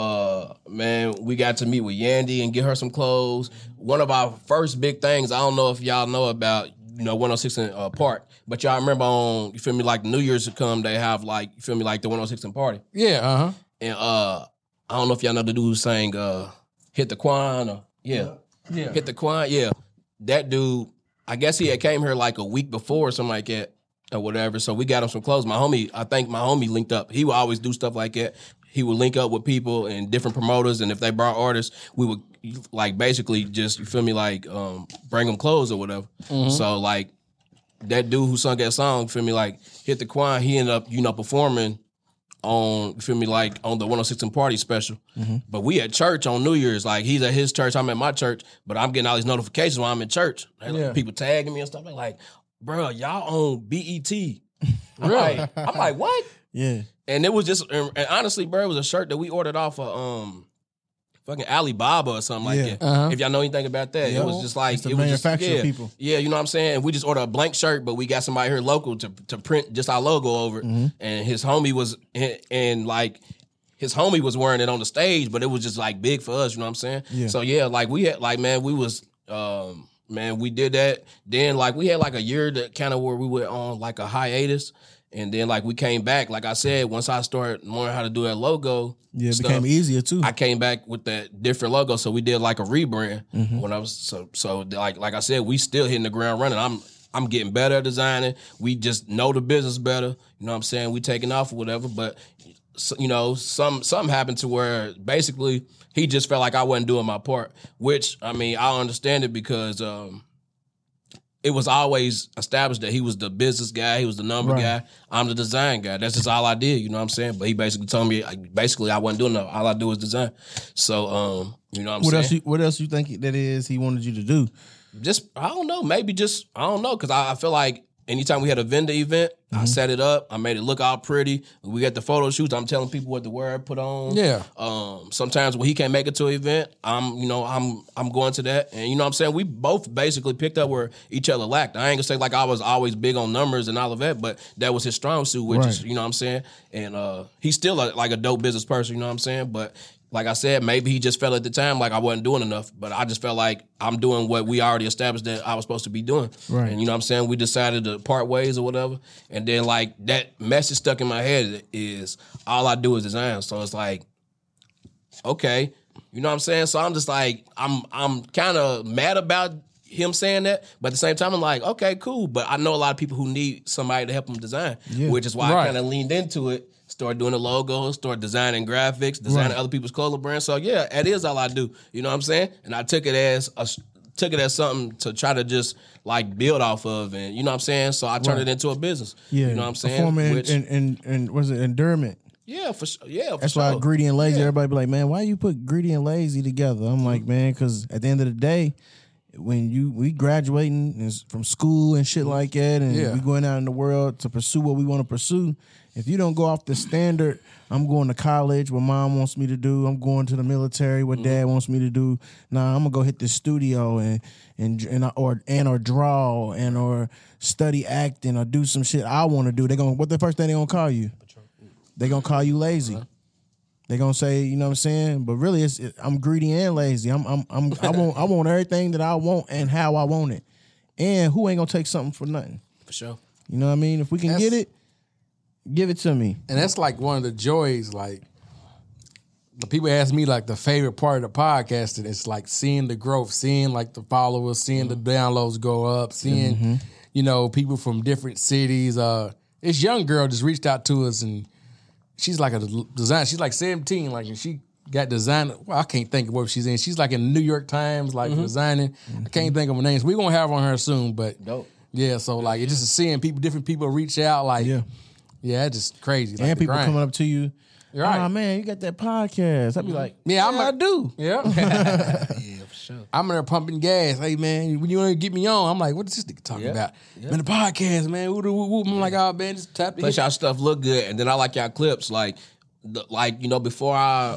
man, we got to meet with Yandy and get her some clothes. One of our first big things, I don't know if y'all know about, 106 and Park, but y'all remember on, you feel me, like New Year's to come, they have, like, you feel me, like the 106 and Party. Yeah, And I don't know if y'all know the dude who sang Hit the Quan, or Hit the Quan, that dude, I guess he had came here like a week before or something like that, or whatever, so we got him some clothes. I think my homie linked up. He would always do stuff like that. He would link up with people and different promoters, and if they brought artists, we would, like, basically just, you feel me, like, bring them clothes or whatever. So, like, that dude who sung that song, you feel me, like, Hit the Quan, he ended up, performing on, you feel me, like, on the 106 and Party special. But we at church on New Year's. Like, he's at his church, I'm at my church, but I'm getting all these notifications while I'm in church. Like, people tagging me and stuff. Like, bro, y'all own BET. I'm like, what? Yeah. And it was just, and honestly, bro, it was a shirt that we ordered off of fucking Alibaba or something like that. If y'all know anything about that, it was just like, it's the it was just, people. Yeah, you know what I'm saying? And we just ordered a blank shirt, but we got somebody here local to print just our logo over it. And his homie was, his homie was wearing it on the stage, but it was just like big for us, you know what I'm saying? Yeah. So yeah, like we had, like, man, we was, man, we did that. Then like we had like a year that kind of where we were on like a hiatus. And then, like, we came back. Like I said, once I started learning how to do that logo, it became easier too. I came back with that different logo, so we did like a rebrand. When I was so like I said, we still hitting the ground running. I'm getting better at designing. We just know the business better. You know what I'm saying? We taking off or whatever. But something happened to where basically he just felt like I wasn't doing my part. Which, I mean, I understand it, because it was always established that he was the business guy, he was the number guy, I'm the design guy. That's just all I did, you know what I'm saying? But he basically told me, I wasn't doing nothing. All I do is design. So, you know what I'm saying? What else you think that is he wanted you to do? Just, I don't know, maybe just, I don't know, because I feel like anytime we had a vendor event, I set it up, I made it look all pretty. We got the photo shoots, I'm telling people what to wear, put on. Yeah. Sometimes when he can't make it to an event, I'm going to that. And you know what I'm saying? We both basically picked up where each other lacked. I ain't gonna say like I was always big on numbers and all of that, but that was his strong suit, which is, you know what I'm saying? And he's still like a dope business person, you know what I'm saying? But like I said, maybe he just felt at the time like I wasn't doing enough, but I just felt like I'm doing what we already established that I was supposed to be doing. Right. And you know what I'm saying? We decided to part ways or whatever. And then like that message stuck in my head is all I do is design. So it's like, okay, you know what I'm saying? So I'm just like, I'm kind of mad about him saying that, but at the same time, I'm like, okay, cool. But I know a lot of people who need somebody to help them design, which is why I kind of leaned into it. Start doing the logos, start designing graphics, designing other people's clothing brands. So yeah, that is all I do. You know what I'm saying? And I took it as something to try to just like build off of, and you know what I'm saying. So I turned it into a business. Yeah, you know what I'm saying? Performing and was it endurement? Yeah, for sure. Yeah, that's why Greedy and Lazy. Everybody be like, man, why you put Greedy and Lazy together? I'm like, man, because at the end of the day, when we graduating from school and shit like that, and we going out in the world to pursue what we want to pursue. If you don't go off the standard, I'm going to college, what mom wants me to do. I'm going to the military, what dad wants me to do. Nah, I'm gonna go hit the studio or draw or study acting or do some shit I want to do. What the first thing they gonna call you? They gonna call you lazy. They gonna say, you know what I'm saying? But really, I'm greedy and lazy. I want everything that I want and how I want it. And who ain't gonna take something for nothing? For sure. You know what I mean? If we can get it, give it to me. And that's like one of the joys, like, the people ask me, like, the favorite part of the podcast, and it's like seeing the growth, seeing, like, the followers, seeing the downloads go up, seeing, you know, people from different cities. This young girl just reached out to us, and she's like a designer. She's like 17, like, and she got designed. Well, I can't think of what she's in. She's like in the New York Times, like, designing. I can't think of her names. We're going to have her on her soon, but dope. Yeah, so, like, it's just seeing different people reach out, like, yeah, it's just crazy. And like people coming up to you, right. Oh, man, you got that podcast. I'd be like, I do. Yeah. Yeah, for sure. I'm in there pumping gas. Hey, man, when you want to get me on, I'm like, what is this nigga talking about? Man, the podcast, man. Woo. I'm like, oh, man, just tap it. Plus, y'all stuff look good. And then I like y'all clips. Like, you know, before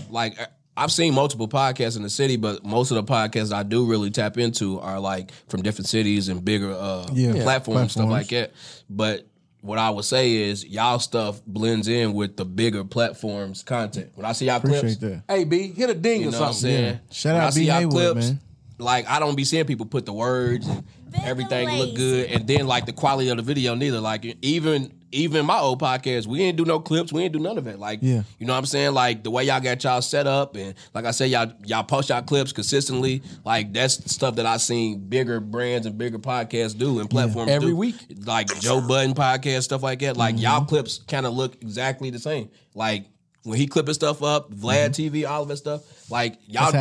I've seen multiple podcasts in the city, but most of the podcasts I do really tap into are like from different cities and bigger platforms, stuff like that. But what I would say is y'all stuff blends in with the bigger platforms content. When I see y'all clips, hey B, hit a ding or something. What I'm saying? Shout out B Haywood, man. Like I don't be seeing people put the words and everything look good, and then like the quality of the video neither. Like even my old podcast, we ain't do no clips, we ain't do none of it. Like you know what I'm saying? Like the way y'all got y'all set up, and like I said, y'all post y'all clips consistently. Like that's stuff that I seen bigger brands and bigger podcasts do and platforms every do. week. Like Joe Budden podcast, stuff like that. Like y'all clips kind of look exactly the same. Like when he clipping stuff up, Vlad TV, all of that stuff, like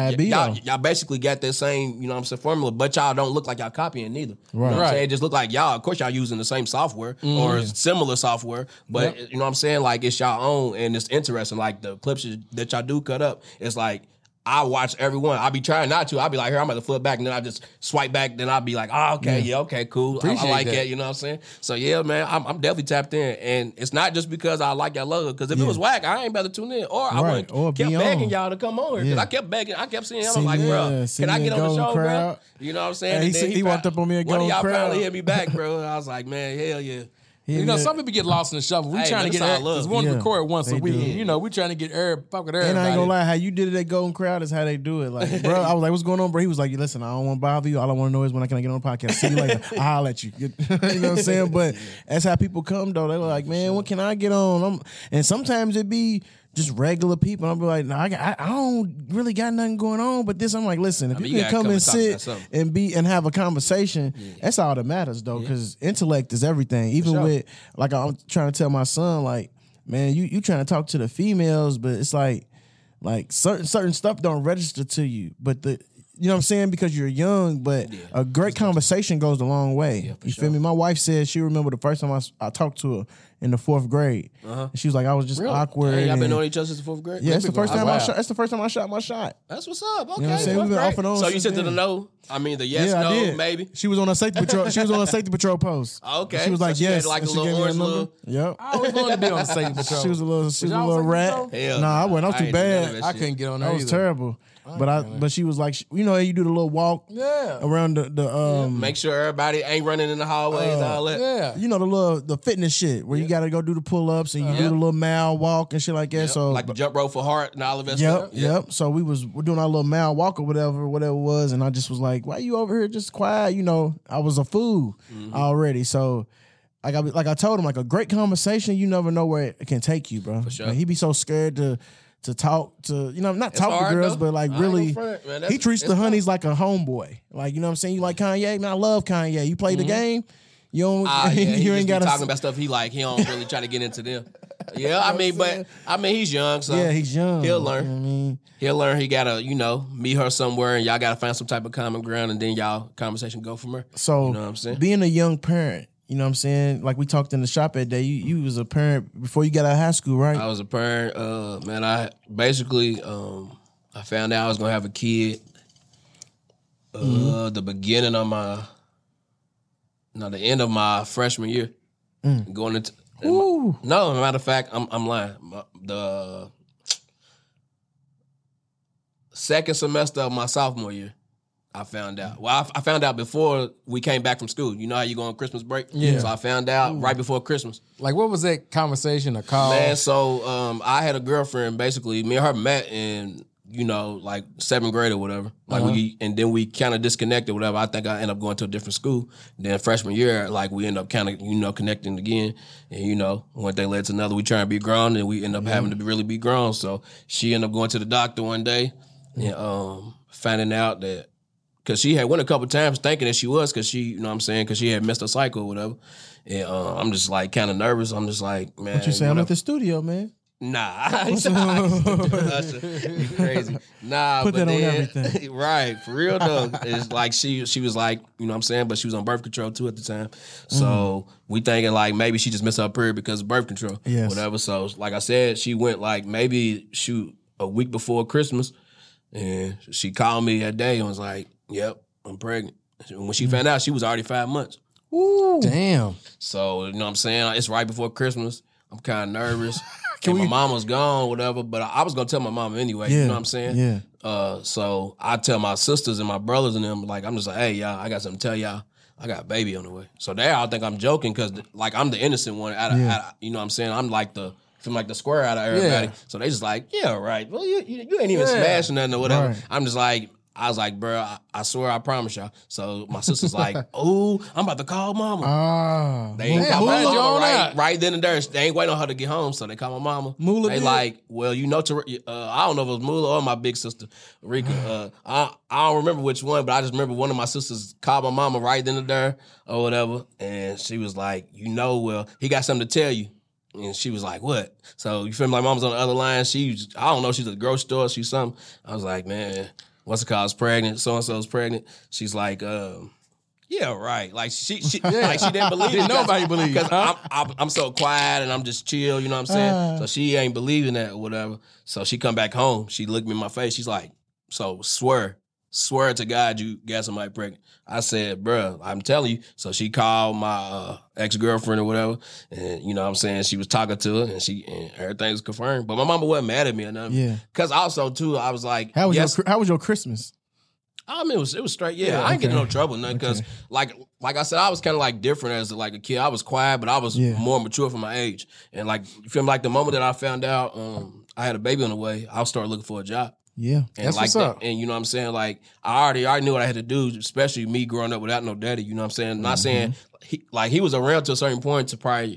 y'all basically got that same, you know what I'm saying, formula, but y'all don't look like y'all copying neither. Right. You know what I'm saying? It just look like y'all, of course y'all using the same software or similar software, but you know what I'm saying? Like it's y'all own and it's interesting. Like the clips that y'all do cut up, it's like, I watch everyone. I be trying not to. I'll be like, here, I'm going to flip back, and then I just swipe back. Then I'll be like, oh, okay, okay, cool. I like that. You know what I'm saying? So, yeah, man, I'm definitely tapped in. And it's not just because I like y'all logo, because if it was whack, I ain't better tune in. Or I would kept begging y'all to come on here, because I kept begging. I kept seeing him. I'm like, bro, can I get on the show, bro? You know what I'm saying? He walked up on me and one of y'all finally hit me back, bro. And I was like, man, hell yeah. You know, some people get lost in the shuffle. We trying to get because we want to record once a week. You know, we trying to get fuck with everybody. And I ain't gonna lie, how you did it at Golden Crowd is how they do it. Like, bro, I was like, "What's going on, bro?" He was like, "Listen, I don't want to bother you. All I want to know is when I can get on the podcast. See you later. I'll holler at you." You know what I'm saying? But that's how people come though. They're like, "Man, when can I get on?" And sometimes it be just regular people. I'll be like, "No, I don't really got nothing going on." But this, I'm like, "Listen, if you can come and sit and have a conversation, that's all that matters, though, because intellect is everything. Even with like I'm trying to tell my son, like, man, you trying to talk to the females, but it's like certain stuff don't register to you, but you know what I'm saying? Because you're young, but a great conversation goes a long way. You feel me? My wife said she remembered the first time I talked to her in the 4th grade. And she was like, I was just awkward. Hey, y'all been knowing each other since the 4th grade? Yeah, that's the first time I shot. That's the first time I shot my shot. That's what's up. Okay, you know what I'm saying? We've been off and on. So you said to the no? I mean the yes, no, I did. maybe. She was on a safety patrol. She was on a safety patrol post. Okay. She was like, so yes. She had like a little orange little. Yep. I always wanted to be on the safety patrol. She was a little rat. Hell nah, I wasn't. I was too bad. I couldn't get on there. That was terrible. But she was like, you know, you do the little walk around the make sure everybody ain't running in the hallways, all that. Yeah. You know the fitness shit where you got to go do the pull-ups and you do the little mile walk and shit like that. Yep. So like the jump rope for heart and all of that stuff. Yep. So we're doing our little mile walk or whatever it was, and I just was like, "Why you over here just quiet?" You know, I was a fool already. So like I told him, like a great conversation, you never know where it can take you, bro. For sure. Like, he be so scared to talk to, you know, not It's talk to hard, girls, though. but like I ain't really, gonna front, man. he treats the it's honeys like a homeboy. Like, you know what I'm saying? You like Kanye? Man, I love Kanye. You play the game, you don't, He you ain't got to talking about stuff he like. He don't really try to get into them. Yeah, I mean, he's young, so Yeah, he's young. He'll learn. You know what I mean? He'll learn. He gotta, meet her somewhere, and y'all gotta find some type of common ground, and then y'all conversation go from there. So, you know what I'm saying? being a young parent, you know what I'm saying? Like we talked in the shop that day, you was a parent before you got out of high school, right? I was a parent. Man, I basically I found out I was gonna have a kid. The beginning of the end of my freshman year, going into. Ooh. No, matter of fact, I'm lying. The second semester of my sophomore year, I found out. Well, I found out before we came back from school. You know how you go on Christmas break? Yeah. So I found out right before Christmas. Like, what was that conversation or call? Man, so I had a girlfriend, basically. Me and her met in, like 7th grade or whatever. Like and then we kind of disconnected, whatever. I think I ended up going to a different school. Then freshman year, like we ended up kind of, connecting again. And, one thing led to another. We trying to be grown, and we ended up having to really be grown. So she ended up going to the doctor one day and finding out that, because she had went a couple times thinking that she was, because she, because she had missed her cycle or whatever. And I'm just like kind of nervous. I'm just like, man. What you say? I'm at the studio, man. Nah, you crazy. Nah, Put but that on then, everything. Right, for real though. It's like she was like, but she was on birth control too at the time. So we thinking like maybe she just missed her period because of birth control, whatever. So like I said, she went like maybe a week before Christmas, and she called me that day and was like, "Yep, I'm pregnant." And when she found out, she was already 5 months. Ooh. Damn. So it's right before Christmas. I'm kind of nervous. My mama's gone, whatever, but I was gonna tell my mama anyway. You know what I'm saying? Yeah. So I tell my sisters and my brothers and them, like, I'm just like, hey, y'all, I got something to tell y'all. I got a baby on the way. So they all think I'm joking because, like, I'm the innocent one. Out of, you know what I'm saying? I'm like the square out of everybody. Yeah. So they just like, yeah, right. Well, you ain't even smashing nothing or whatever. Right. I'm just like, I was like, bro, I swear, I promise y'all. So my sister's like, oh, I'm about to call mama. Ah. They ain't call my glad you on mama that. right then and there. They ain't waiting on her to get home, so they call my mama. Mula they did? like, well, I don't know if it was Mula or my big sister, Rika. I don't remember which one, but I just remember one of my sisters called my mama right then and there or whatever, and she was like, well, he got something to tell you. And she was like, what? So you feel me? Like mom's on the other line. I don't know, she's at the grocery store, she's something. I was like, man, what's it called? Is pregnant. So-and-so's pregnant. She's like, yeah, right. Like she like she didn't believe it. Nobody believe it, because I'm so quiet and I'm just chill. You know what I'm saying? So she ain't believing that or whatever. So she come back home. She looked me in my face. She's like, so swear to God you got somebody pregnant. I said, bruh, I'm telling you. So she called my ex-girlfriend or whatever, and you know what I'm saying, she was talking to her, and everything was confirmed. But my mama wasn't mad at me or nothing. Yeah. Because also too, I was like, How was your Christmas? I mean, it was straight. Yeah, I ain't getting no trouble, nothing. Because like I said, I was kind of like different as like a kid. I was quiet, but I was more mature for my age. And like, you feel me? Like the moment that I found out I had a baby on the way, I'll start looking for a job. Yeah, And that's like what's up. And you know what I'm saying? Like I already knew what I had to do, especially me growing up without no daddy. You know what I'm saying? Not saying he was around to a certain point to probably,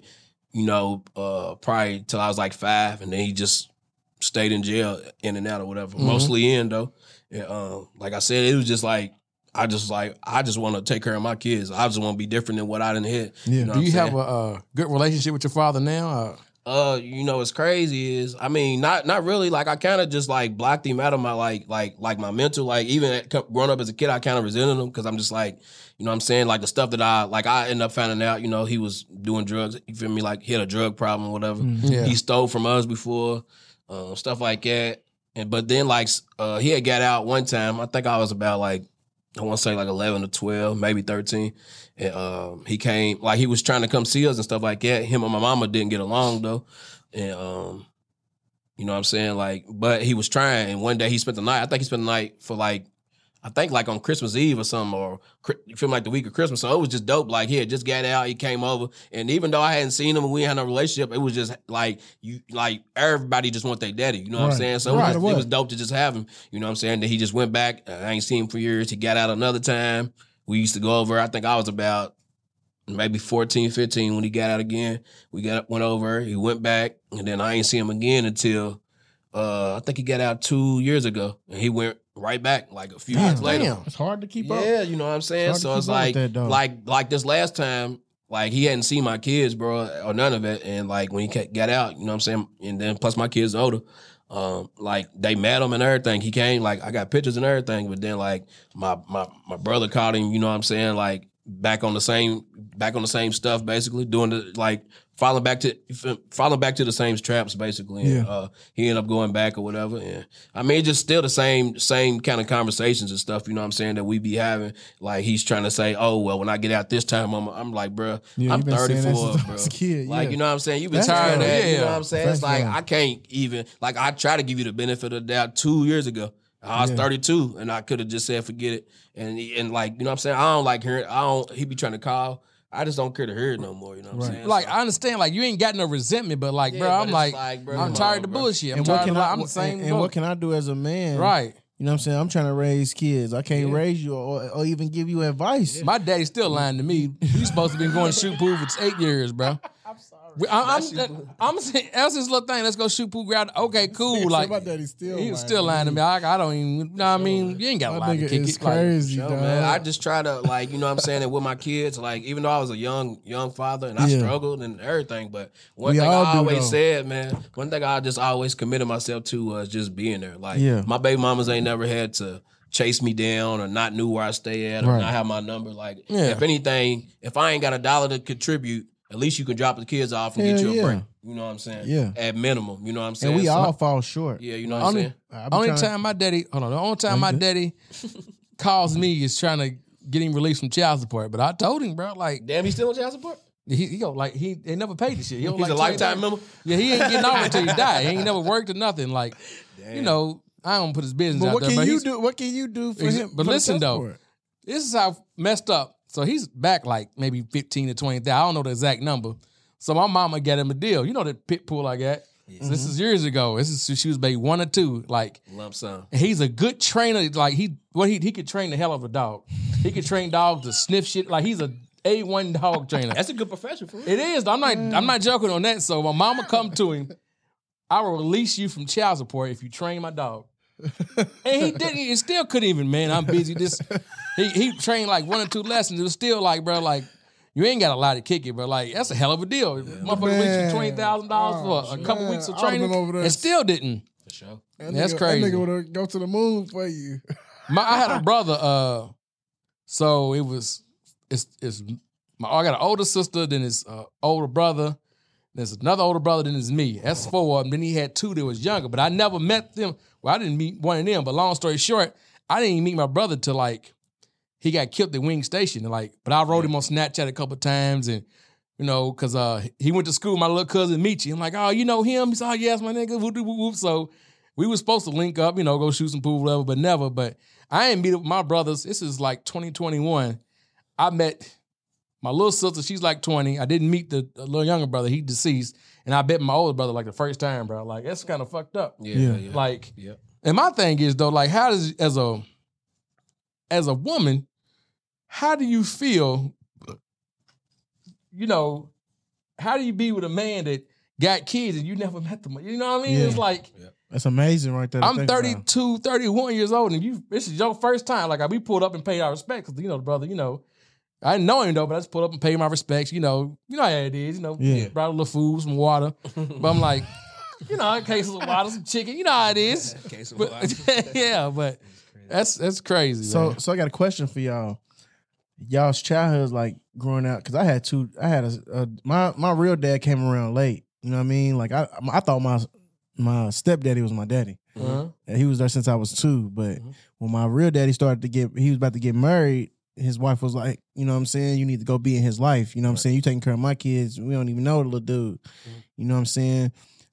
probably till I was like 5, and then he just stayed in jail in and out or whatever. Mostly in though. And, like I said, it was just like I just want to take care of my kids. I just want to be different than what I didn't hit. Yeah. You know Do you what I'm have a good relationship with your father now? What's crazy is, I mean, not really. Like I kind of just like blocked him out of my like my mental. Like even growing up as a kid, I kind of resented him because I'm just like, you know what I'm saying? Like the stuff that I ended up finding out, he was doing drugs. You feel me? Like he had a drug problem or whatever. Yeah. He stole from us before, stuff like that. But then he had got out one time. I think I was about I want to say 11 or 12, maybe 13. And he came, he was trying to come see us and stuff like that. Him and my mama didn't get along though. And you know what I'm saying? But he was trying. And one day he spent the night. I think he spent the night for I think like on Christmas Eve or something, or you feel like the week of Christmas. So it was just dope. Like, he had just got out, he came over, and even though I hadn't seen him and we had no relationship, it was just like everybody just want their daddy. You know what I'm saying? So it was dope to just have him. You know what I'm saying? Then he just went back. I ain't seen him for years. He got out another time. We used to go over. I think I was about maybe 14, 15 when he got out again. Went over. He went back, and then I ain't see him again until I think he got out 2 years ago, and he went right back like a few years later. It's hard to keep up. Yeah, you know what I'm saying? So it's like this last time, like, he hadn't seen my kids, bro, or none of it. And like when he got out, you know what I'm saying? And then plus my kids older, like they met him and everything. He came, like, I got pictures and everything, but then like my brother caught him, you know what I'm saying? Like back on the same stuff, basically doing the like falling back to the same traps, basically. And, he ended up going back or whatever. And I mean, just still the same kind of conversations and stuff, you know what I'm saying, that we be having. Like, he's trying to say, oh, well, when I get out this time, I'm like, bro, I'm 34, bro. Kid, like, you know what I'm saying? You've been tired of that, you know what I'm saying? It's like, I can't even, like, I try to give you the benefit of the doubt 2 years ago. I was 32, and I could have just said, forget it. And like, you know what I'm saying? I don't like hearing, he be trying to call. I just don't care to hear it no more, you know what I'm saying? Like, I understand, like, you ain't got no resentment, but like, bro, I'm like, bro, I'm tired of the bullshit. I'm the same. And what can I do as a man? Right. You know what I'm saying? I'm trying to raise kids. I can't raise you or even give you advice. My daddy's still lying to me. We supposed to be going to shoot pool for 8 years, bro. I'm sorry. I'm saying, that's his little thing. Let's go shoot pool. Okay, cool. Like, my daddy still he was still lying to me. I don't even, you know what I mean? You ain't got to lie to kick it's it. crazy, like, dog. Man, I just try to, like, you know what I'm saying, and with my kids, like, even though I was a young father and I struggled and everything, but one thing I always said, man, one thing I just always committed myself to was just being there. Like, my baby mamas ain't never had to chase me down or not knew where I stay at or not have my number. Like, if anything, if I ain't got $1 to contribute, at least you can drop the kids off and get you a break. You know what I'm saying? Yeah. At minimum, you know what I'm saying? And we all fall short. Yeah, you know what I'm saying? The only time my daddy calls me is trying to get him released from child support. But I told him, bro, like, damn, he's still on child support? He go like he never paid the shit. He's a lifetime member? Yeah, he ain't getting off until he die. He ain't never worked or nothing. Like, you know, I don't put his business out there. What can you do for him? But listen though, this is how messed up. So he's back like maybe 15 to 20,000. I don't know the exact number. So my mama got him a deal. You know that pit bull I got? So this is years ago. She was maybe 1 or 2. Like, lump sum. And he's a good trainer. Like, he could train the hell of a dog. He could train dogs to sniff shit. Like, he's a A1 dog trainer. That's a good profession for real. It is. I'm not joking on that. So my mama come to him, I will release you from child support if you train my dog. And he didn't. He still couldn't even, man. I'm busy. He trained like 1 or 2 lessons. It was still like, bro, like, you ain't got a lot to kick it, bro. Like, that's a hell of a deal. Motherfucker reached for $20,000 for a couple weeks of training and still didn't. For sure. That's crazy. That nigga would go to the moon for you. I had a brother. So I got an older sister, then his older brother. There's another older brother, then it's me. That's 4 of them. Then he had 2 that was younger, but I never met them. Well, I didn't meet one of them, but long story short, I didn't even meet my brother till like he got killed at Wing Station. Like, but I wrote him on Snapchat a couple times, and you know, cause he went to school with my little cousin Michi. I'm like, oh, you know him? He's like, oh, yes, my nigga. Whoop, whoop, whoop. So we were supposed to link up, you know, go shoot some pool, whatever, but never. But I ain't meet up with my brothers. This is like 2021. I met my little sister, she's like 20. I didn't meet the little younger brother. He deceased. And I bet my older brother like the first time, bro. Like, that's kind of fucked up. Yeah. Like, and my thing is, though, like, how does, as a woman, how do you feel, you know, how do you be with a man that got kids and you never met them? You know what I mean? Yeah. It's like, that's amazing right there. I'm 32, 31 years old, and this is your first time. Like, we pulled up and paid our respects. Because, you know, the brother, you know, I didn't know him though, but I just pulled up and paid my respects. You know how it is. You know, brought a little food, some water. But I'm like, you know, a case of water, some chicken. You know how it is. Case of water. Yeah, but that's crazy. So man. so I got a question for y'all. Y'all's childhood, like growing out, because I had my real dad came around late. You know what I mean? Like I thought my stepdaddy was my daddy. Uh-huh. And he was there since I was 2. But when my real daddy he was about to get married. His wife was like, you know what I'm saying? You need to go be in his life. You know what I'm saying? You taking care of my kids. We don't even know the little dude. You know what I'm saying?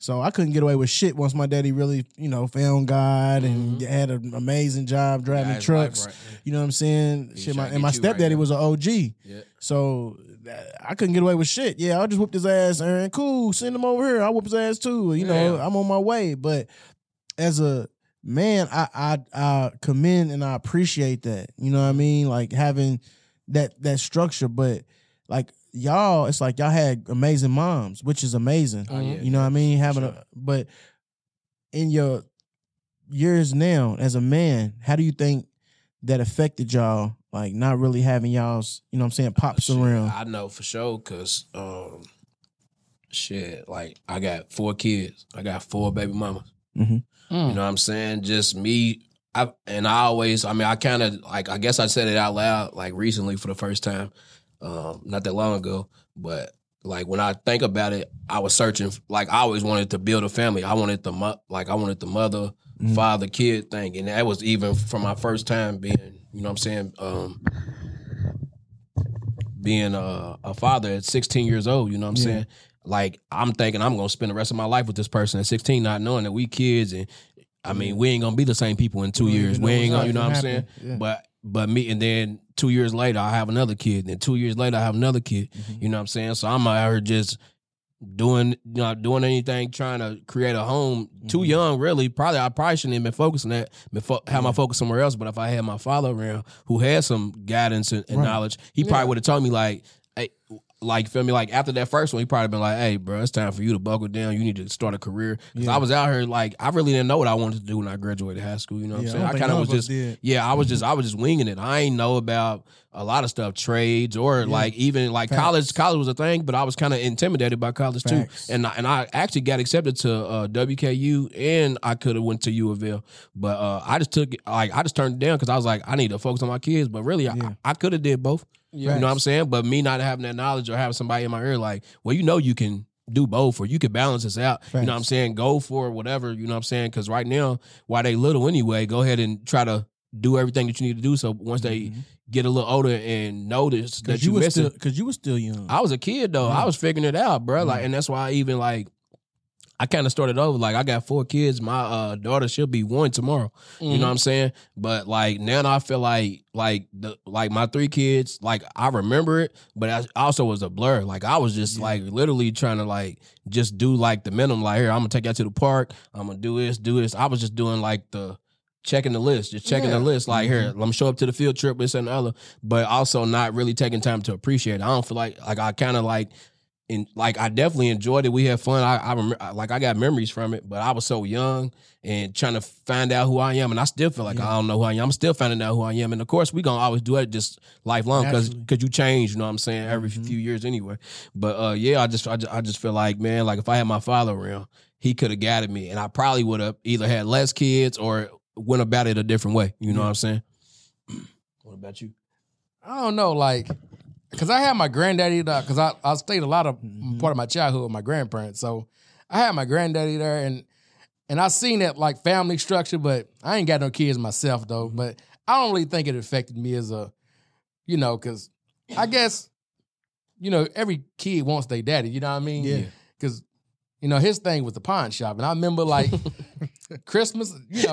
So I couldn't get away with shit once my daddy really, found God and had an amazing job driving trucks. Right. You know what I'm saying? Shit, my stepdaddy was an OG. Yeah. So I couldn't get away with shit. Yeah, I'll just whoop his ass, Aaron. Cool, send him over here. I'll whoop his ass too. I'm on my way. But as a man, I commend and I appreciate that. You know what I mean? Like having that structure. But like y'all, it's like y'all had amazing moms, which is amazing. Oh, yeah, you know what I mean? But in your years now as a man, how do you think that affected y'all? Like not really having y'all's, pops around. I know for sure, cause like I got 4 kids. I got 4 baby mamas. Mm-hmm. You know what I'm saying? Just me. I kind of like, I guess I said it out loud like recently for the first time, not that long ago. But like when I think about it, I was searching. Like I always wanted to build a family. I wanted the mother, father, kid thing, and that was even from my first time being. You know what I'm saying? Being a father at 16 years old, you know what I'm saying? Like, I'm thinking I'm going to spend the rest of my life with this person at 16, not knowing that we kids and, we ain't going to be the same people in 2 years. We ain't going to, you know what I'm saying? Yeah. But me, and then 2 years later, I have another kid. Then 2 years later, I have another kid. You know what I'm saying? So I'm out here just doing anything, trying to create a home. Too young, really. I probably shouldn't have been focusing that. Have my focus somewhere else. But if I had my father around who had some guidance and knowledge, he probably would have told me like, hey, like feel me, like after that first one, he probably been like, hey, bro, it's time for you to buckle down. You need to start a career. Because I was out here like I really didn't know what I wanted to do when I graduated high school. You know what I'm saying? I kind of was just I was just winging it. I ain't know about a lot of stuff, trades or like even like college. College was a thing, but I was kind of intimidated by college too. And I actually got accepted to WKU, and I could have went to U of L, but I just turned it down because I was like, I need to focus on my kids. But really, I could have did both. You know what I'm saying? But me not having that knowledge or having somebody in my ear like, well, you can do both or you can balance this out. You know what I'm saying? Go for whatever, you know what I'm saying? Because right now, while they little anyway, go ahead and try to do everything that you need to do. So once they get a little older and notice that you missing. Because you were still young. I was a kid, though. I was figuring it out, bro. Like, and that's why I even, like, I kind of started over. Like, I got 4 kids. My daughter, she'll be 1 tomorrow. You know what I'm saying? But like now, I feel like my 3 kids. Like I remember it, but I also was a blur. Like I was just like literally trying to like just do like the minimum. Like here, I'm gonna take you out to the park. I'm gonna do this. I was just doing like the checking the list, the list. Like here, let me show up to the field trip, this and the other. But also not really taking time to appreciate it. I don't feel like I kind of like. And like I definitely enjoyed it. We had fun. I remember, like I got memories from it, but I was so young and trying to find out who I am, and I still feel like I don't know who I am. I'm still finding out who I am, and of course we gonna always do it just lifelong because you change. You know what I'm saying? Every few years anyway. But I just feel like, man, like if I had my father around, he could have guided me, and I probably would have either had less kids or went about it a different way. You know what I'm saying? What about you? I don't know, like. Because I had my granddaddy there, because I stayed a lot of part of my childhood with my grandparents. So I had my granddaddy there, and I seen that like family structure, but I ain't got no kids myself though. But I don't really think it affected me as a, because I guess, every kid wants their daddy, you know what I mean? Yeah. Because, his thing was the pawn shop. And I remember like Christmas,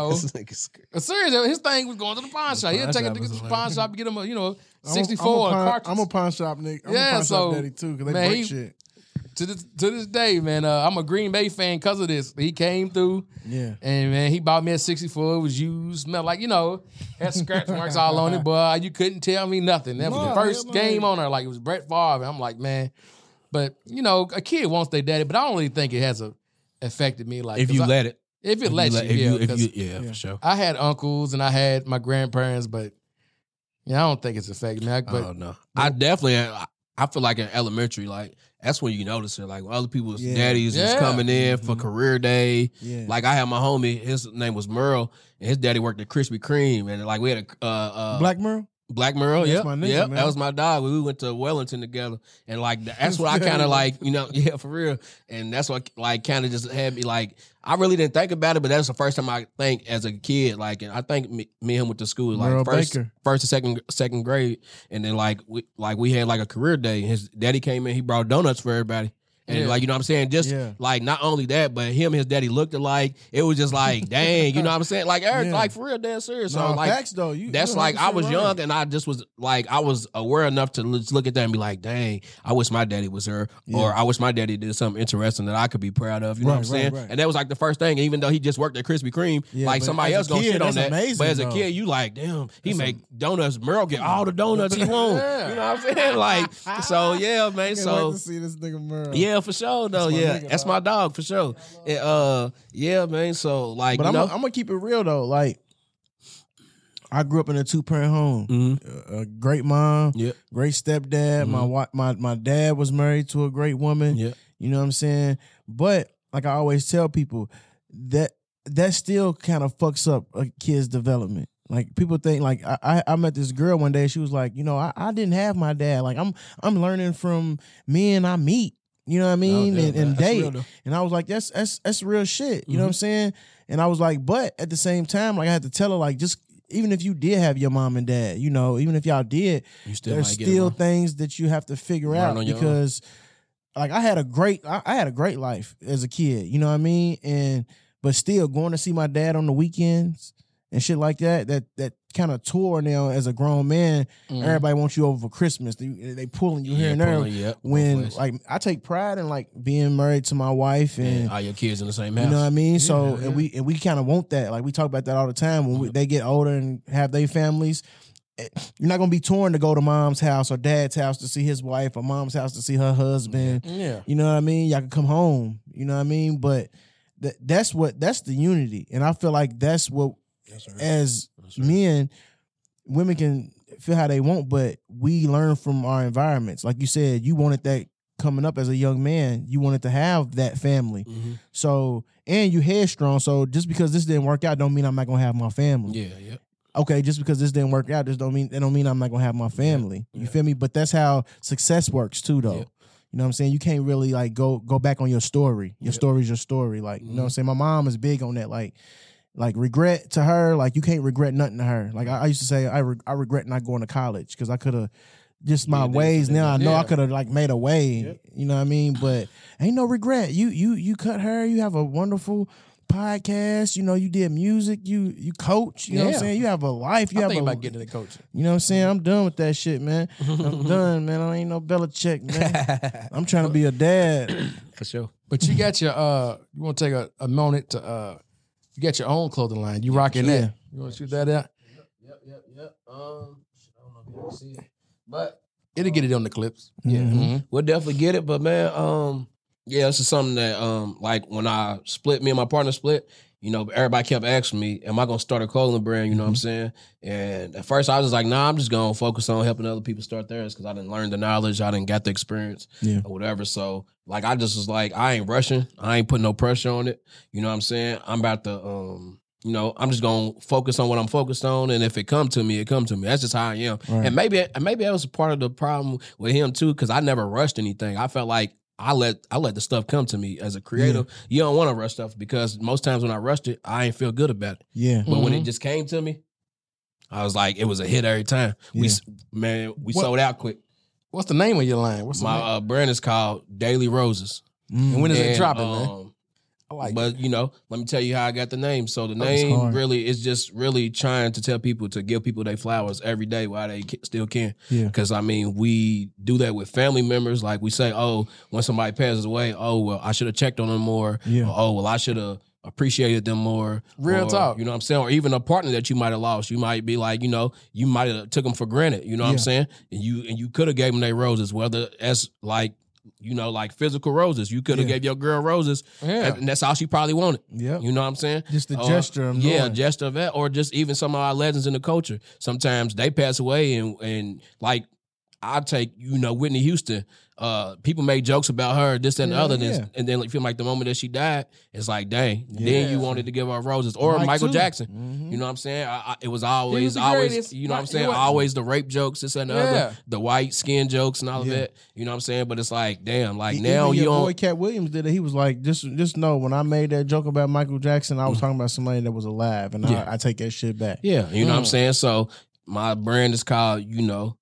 seriously, his thing was going to the pawn shop. He'd take it to the pawn shop and get him a, 64 cartridge. I'm a pawn shop nigga. I'm a pawn shop daddy too, because they break shit. To this day, man, I'm a Green Bay fan because of this. He came through, and man, he bought me a 64. It was used, smelled like, had scratch marks all on it, but you couldn't tell me nothing. That was the first game on there, like it was Brett Favre. And I'm like, man, but a kid wants their daddy, but I don't really think it has affected me. Like if you let it, if it lets you, for sure. I had uncles and I had my grandparents, but I don't think it's affected me. Oh no, I definitely. I feel like in elementary, like that's when you notice it. Like other people's daddies was coming in for career day. Yeah. Like I had my homie, his name was Merle, and his daddy worked at Krispy Kreme, and like we had a Black Merle. Black Merle, That's my nigga, man. That was my dog. We went to Wellington together, and like that's what I kind of like, for real. And that's what like kind of just had me like. I really didn't think about it, but that's the first time I think as a kid. Like, and I think me and him went to school like Merle first Baker. and second grade, and then we had like a career day. His daddy came in, he brought donuts for everybody. And like, you know what I'm saying? Just like not only that, but him and his daddy looked alike. It was just like, dang, you know what I'm saying? Like Eric, like for real, dead serious. So like facts though. That's like I was young and I just was like I was aware enough to look at that and be like, dang, I wish my daddy was her, or I wish my daddy did something interesting that I could be proud of. You know what I'm saying? Right. And that was like the first thing. Even though he just worked at Krispy Kreme, like somebody else gonna shit on that. Amazing, but as a kid, you like, damn, he make donuts. Merle get all the donuts he wants. You know what I'm saying? Like, so yeah, man. I can't wait to see this nigga Merle. Yeah, for sure though. That's my dog for sure. Yeah, man. So like, but I'm gonna keep it real though. Like, I grew up in a 2-parent home. A great mom, great stepdad. My dad was married to a great woman. You know what I'm saying? But like I always tell people, that still kind of fucks up a kid's development. Like people think like I met this girl one day. She was like, you know, I didn't have my dad. Like I'm learning from men I meet. You know what I mean? And date. And I was like, that's real shit. You know what I'm saying? And I was like, but at the same time, like I had to tell her, like, just even if you did have your mom and dad, you know, even if y'all did, there's still things that you have to figure out because like I had a great life as a kid, you know what I mean? But still going to see my dad on the weekends and shit like that kind of tour now as a grown man. Everybody wants you over for Christmas. They pulling you here and there. When like I take pride in like being married to my wife and all your kids in the same house. You know what I mean? So and we kind of want that. Like we talk about that all the time when they get older and have their families. You're not gonna be touring to go to mom's house or dad's house to see his wife or mom's house to see her husband. You know what I mean? Y'all can come home. You know what I mean? But that's the unity, and I feel like that's what as men, women can feel how they want, but we learn from our environments. Like you said, you wanted that coming up as a young man. You wanted to have that family. So, and you headstrong. So just because this didn't work out, don't mean I'm not gonna have my family. Okay, just because this didn't work out, that don't mean I'm not gonna have my family. You feel me? But that's how success works too, though. You know what I'm saying? You can't really like go back on your story. Your story's your story. Like, you know what I'm saying? My mom is big on that. Like regret to her, like you can't regret nothing to her. Like I used to say, I regret not going to college because I could have just my ways. Now I know I could have like made a way. You know what I mean? But ain't no regret. You cut her. You have a wonderful podcast. You know, you did music. You coach. You know what I'm saying? You have a life. You have about getting into coaching. You know what I'm saying? I'm done with that shit, man. I'm done, man. I ain't no Belichick, man. I'm trying to be a dad for sure. But you got your you want to take a moment to you got your own clothing line. You rocking that? You want to shoot that out? Yep. I don't know if you can see it, but it'll get it on the clips. We'll definitely get it. But man, this is something that like when me and my partner split, you know, everybody kept asking me, am I gonna start a clothing brand? You know what I'm saying? And at first I was just like, nah, I'm just gonna focus on helping other people start theirs because I didn't learn the knowledge, I didn't get the experience or whatever. So like I just was like, I ain't rushing, I ain't putting no pressure on it. You know what I'm saying? I'm about to you know, I'm just gonna focus on what I'm focused on, and if it come to me, it come to me. That's just how I am. Right. And maybe that was part of the problem with him too, because I never rushed anything. I felt like I let the stuff come to me as a creative. You don't want to rush stuff because most times when I rushed it, I ain't feel good about it. But when it just came to me, I was like, it was a hit every time. We sold out quick. What's the name of your line? What's my brand is called Daily Roses. And when is it dropping, man? I like it. You know, let me tell you how I got the name. So the name really is just really trying to tell people to give people their flowers every day while they still can. Because I mean, we do that with family members. Like we say, oh, when somebody passes away, oh well, I should have checked on them more. Or, oh well, I should have appreciated them more. Real talk. You know what I'm saying? Or even a partner that you might have lost. You might be like, you know, you might have took them for granted. You know what I'm saying? And you could have gave them their roses, whether as like, you know, like physical roses. You could have gave your girl roses, and that's all she probably wanted. You know what I'm saying? Just the gesture of gesture of that, or just even some of our legends in the culture. Sometimes they pass away, and like I take, you know, Whitney Houston. People make jokes about her, this and the other, and then like, feel like the moment that she died, it's like, dang. Then you wanted to give her roses, or Michael Jackson. You know what I'm saying? It was always, you know what I'm saying? Always the rape jokes, this and the other, the white skin jokes and all of that. You know what I'm saying? But it's like, damn, like now you don't. Boy, Cat Williams did it. He was like, just know when I made that joke about Michael Jackson, I was talking about somebody that was alive, and I take that shit back. You know what I'm saying? So my brand is called, you know,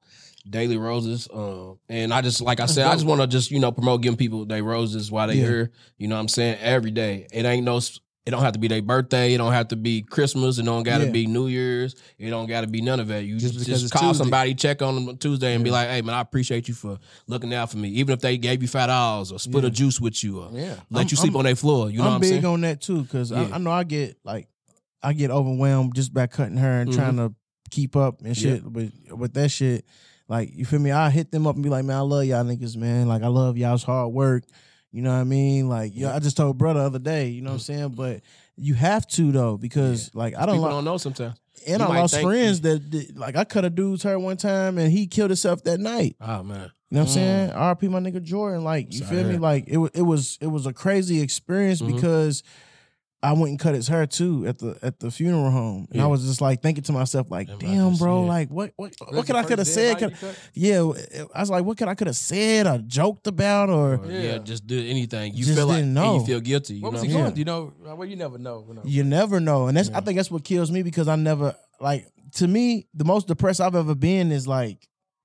Daily Roses. And I just, like I said, I just want to just, promote giving people their roses while they here. You know what I'm saying? Every day. It don't have to be their birthday. It don't have to be Christmas. It don't got to be New Year's. It don't got to be none of that. You just call somebody, check on them Tuesday and be like, hey, man, I appreciate you for looking out for me. Even if they gave you $5 or split a juice with you or let you sleep on their floor. You know what I'm saying? I'm big on that too because I know I get overwhelmed just by cutting hair and trying to keep up and shit with that shit. Like, you feel me? I hit them up and be like, man, I love y'all niggas, man. Like, I love y'all's hard work. You know what I mean? Like, I just told brother the other day, you know what I'm saying? But you have to, though, because, like, People don't know sometimes. And I lost friends that, like, I cut a dude's hair one time and he killed himself that night. Oh, man. You know what I'm saying? R.I.P. my nigga Jordan. Like, you feel me? Like, it was a crazy experience because I went and cut his hair too at the funeral home, and I was just like thinking to myself, like, "Damn, bro, like what could I could have said?" I was like, "What could I could have said or joked about or just do anything." You just feel like didn't know. and you feel guilty. What was he going? You know, well, you never know. You never know, and I think that's what kills me because I never like. To me, the most depressed I've ever been is like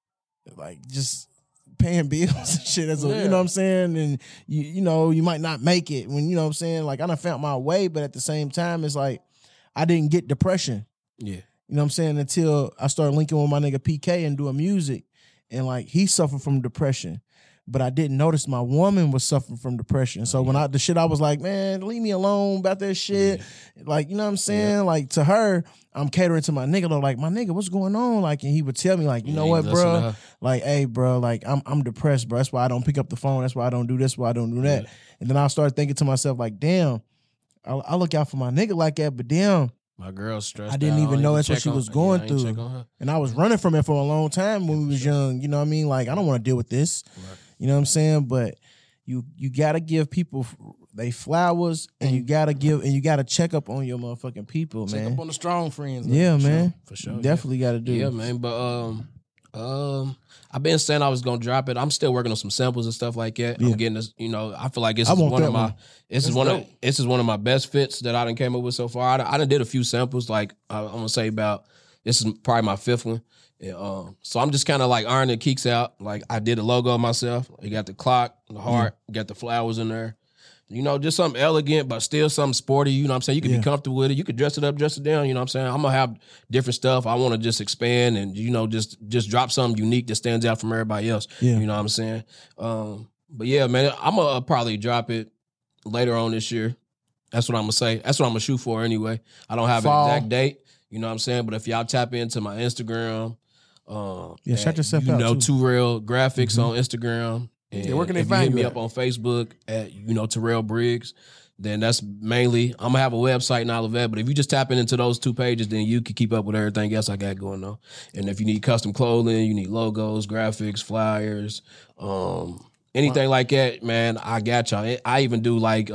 just paying bills and shit you know what I'm saying, and you might not make it when you know what I'm saying, like I done found my way, but at the same time it's like I didn't get depression. You know what I'm saying, until I started linking with my nigga PK and doing music, and like he suffered from depression, but I didn't notice my woman was suffering from depression. So when I was like, man, leave me alone about that shit. Like, you know what I'm saying? Like to her, I'm catering to my nigga though, like, my nigga, what's going on? Like, and he would tell me, like, you know what, bro? Like, hey, bro, like I'm depressed, bro. That's why I don't pick up the phone. That's why I don't do this, why I don't do that. And then I started thinking to myself, like, damn, I look out for my nigga like that, but damn, my girl's stressed. I didn't even know that's what she was going through. And I was running from it for a long time when we was young. You know what I mean? Like, I don't want to deal with this. You know what I'm saying? But you gotta give people they flowers, and you gotta check up on your motherfucking people, man. Check up on the strong friends. Yeah, man. For sure. Definitely gotta do. Yeah, man. But I've been saying I was gonna drop it. I'm still working on some samples and stuff like that. I'm getting this, I feel like this is one of my best fits that I done came up with so far. I done did a few samples, like I'm gonna say about this is probably my fifth one. So I'm just kind of like ironing the Keeks out. Like I did a logo myself. You got the clock, the heart, got the flowers in there. Just something elegant, but still something sporty. You know what I'm saying? You can be comfortable with it. You could dress it up, dress it down. You know what I'm saying? I'm going to have different stuff. I want to just expand and, just drop something unique that stands out from everybody else. You know what I'm saying? But yeah, man, I'm going to probably drop it later on this year. That's what I'm going to say. That's what I'm going to shoot for anyway. I don't have an exact date. You know what I'm saying? But if y'all tap into my Instagram, shout yourself out. Too Real Graphics on Instagram. And where can they if find you? You Hit me up on Facebook at Terrell Briggs. Then that's mainly I'm gonna have a website and all of that. But if you just tap into those two pages, then you can keep up with everything else I got going on. And if you need custom clothing, you need logos, graphics, flyers, anything like that, man, I got y'all. I even do like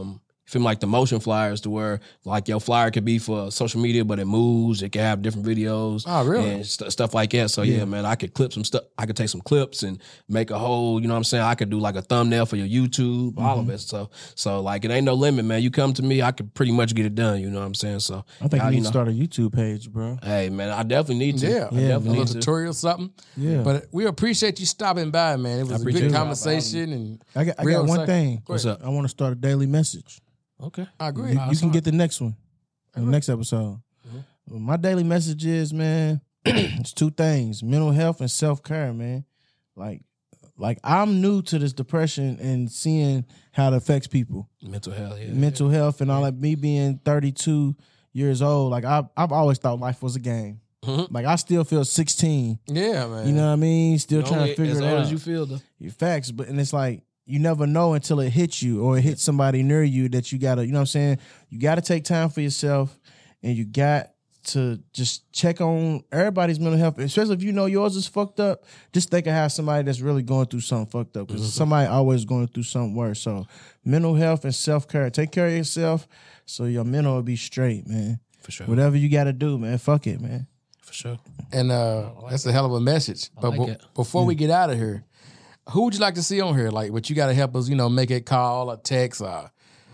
the motion flyers to where like your flyer could be for social media, but it moves. It can have different videos. Oh, really? And stuff like that. So yeah, man, I could clip some stuff. I could take some clips and make a whole, you know what I'm saying? I could do like a thumbnail for your YouTube, all of it. So like it ain't no limit, man. You come to me, I could pretty much get it done. You know what I'm saying? So I think you need to start a YouTube page, bro. Hey, man, I definitely need to. Yeah, I definitely a need to. tutorial, something. Yeah. But we appreciate you stopping by, man. It was a good conversation. And I got one thing. What's up? I want to start a daily message. Okay. I agree. You can get the next one, the next episode. My daily message is, man, it's two things: mental health and self-care, man. Like I'm new to this depression and seeing how it affects people. Mental health, and all that. Me being 32 years old, like I've always thought life was a game. Like I still feel 16. Yeah, man. You know what I mean? Still trying to figure it out. As old as you feel, though. Your facts, and it's like, you never know until it hits you or it hits somebody near you that you gotta, you know what I'm saying? You gotta take time for yourself, and you got to just check on everybody's mental health, especially if you know yours is fucked up. Just think of how somebody that's really going through something fucked up, because somebody always going through something worse. So mental health and self-care. Take care of yourself so your mental will be straight, man. For sure. Whatever you gotta do, man. Fuck it, man. For sure. And that's a hell of a message. But like it. before we get out of here, who would you like to see on here? Like, but you got to help us, make a call or text or,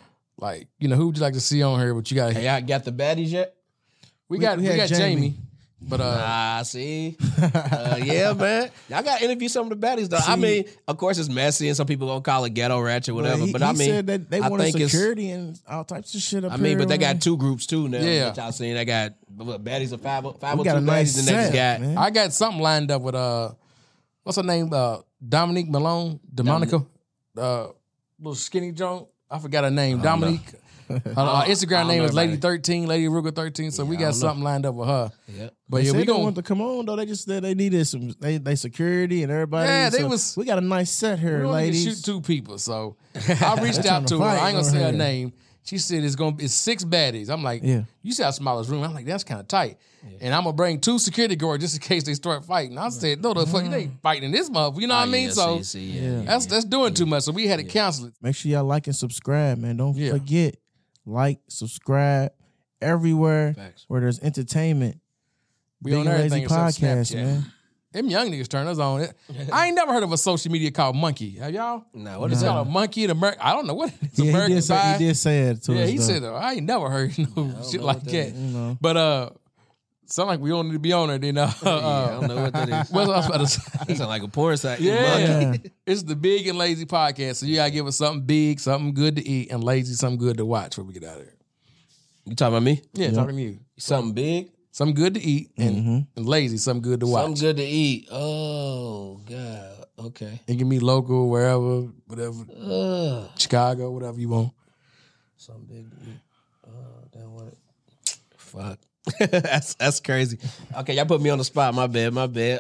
who would you like to see on here? But you got to. Hey, I got the baddies yet? We got Jamie. But see, yeah, man. Y'all got to interview some of the baddies, though. I mean, of course, it's messy, and some people gonna call it ghetto ratchet, whatever. He but I mean, said that they I wanted think security and all types of shit up I mean, here, but they man. got two groups too now. Yeah. Which y'all seen. They got baddies of 502 We got a nice baddies, and they just set, got. man. I got something lined up with what's her name? Dominique Malone, Demonica, little skinny joint. I forgot her name. Dominique. Her Instagram name is Lady 13, Lady Ruger 13. So we got something lined up with her. Yep. But They yeah, said we they gonna. wanted to come on though. They just said they needed some they security and everybody. Yeah, they so was- We got a nice set We here, only can ladies. shoot two people, so I reached out to her. fight I ain't gonna say her over here. name. She said it's 6 baddies. I'm like, Yeah. you see how small this room? I'm like, that's kind of tight. And I'm gonna bring 2 security guards just in case they start fighting. I said, no, the fuck, they ain't fighting in this motherfucker. You know what I mean? Yeah, So yeah. that's doing too much. So we had to cancel it. Make sure y'all like and subscribe, man. Don't Yeah. forget, like, subscribe everywhere Facts. where there's entertainment. We Big on and everything Lazy except podcast, Snapchat. man. Them young niggas turn us on. I ain't never heard of a social media called Monkey. Have y'all? Nah, what It's is called that? a Monkey in America. I don't know what it is. Yeah, American he Pie. did say it to Yeah, us. he though. said, I ain't never heard no shit like that. You know. But sound like we don't need to be on there. Then I don't know what that is. what else I was about to That say? sound like a porn site. Yeah. It's the Big and Lazy podcast. So you gotta give us something big, something good to eat, and lazy, something good to watch when we get out of here. You talking about me? Yeah, talking to you. Something big? Something good to eat and lazy, something good to watch. Something good to eat. Oh, God. Okay. It can be local, wherever, whatever. Chicago, whatever you want. Something big to eat. Oh, damn what? Fuck. that's crazy. Okay, y'all put me on the spot. My bad.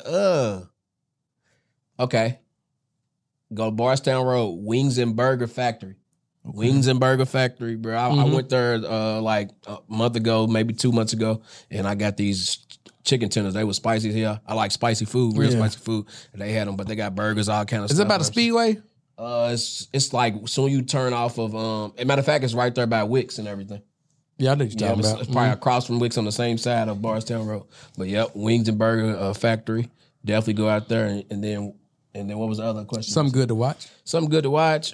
Okay. Go to Barstown Road, Wings and Burger Factory. Wings and Burger Factory, bro. I went there like a month ago, maybe 2 months ago, and I got these chicken tenders. They were spicy here. I like spicy food, real spicy food. And they had them, but they got burgers, all kind of Is stuff. it about a speedway? It's like soon you turn off of as a matter of fact, it's right there by Wicks and everything. Yeah, I know what you're Yeah, talking it's, about. it's probably across from Wicks on the same side of Barstown Road. But yep, Wings and Burger Factory. Definitely go out there, and then what was the other question? Something good to watch. Something good to watch.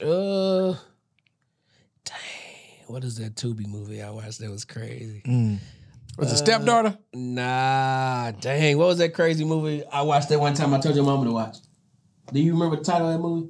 Dang, what is that Tubi movie I watched that was crazy? Was it Stepdaughter? Nah, dang, what was that crazy movie I watched that one time? I told your mama to watch. Do you remember the title of that movie?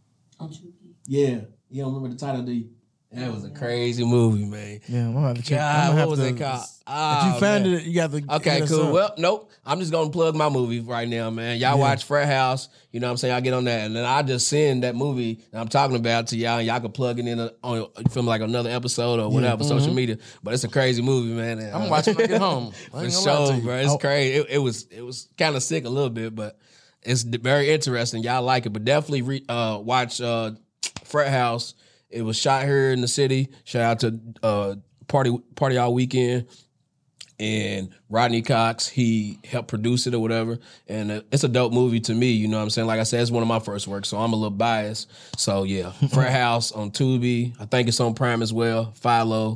Yeah, you don't remember the title, do you? That was a crazy movie, man. Yeah, I'm gonna have to check. God, I'm gonna what have was to- it called? If you found it, you got the. Okay, hit us cool. up. Well, nope. I'm just gonna plug my movie right now, man. Y'all watch Frat House. You know what I'm saying? Y'all get on that, and then I just send that movie that I'm talking about to y'all, and y'all can plug it in on you feel me, like another episode or whatever, social media. But it's a crazy movie, man. And, I'm watching when I get home. I for ain't gonna lie to sure, you. bro. It's crazy. It was kind of sick a little bit, but it's very interesting. Y'all like it, but definitely watch Frat House. It was shot here in the city. Shout out to Party All Weekend. And Rodney Cox, he helped produce it or whatever. And it's a dope movie to me, you know what I'm saying? Like I said, it's one of my first works, so I'm a little biased. So yeah, Frat House on Tubi. I think it's on Prime as well. Philo.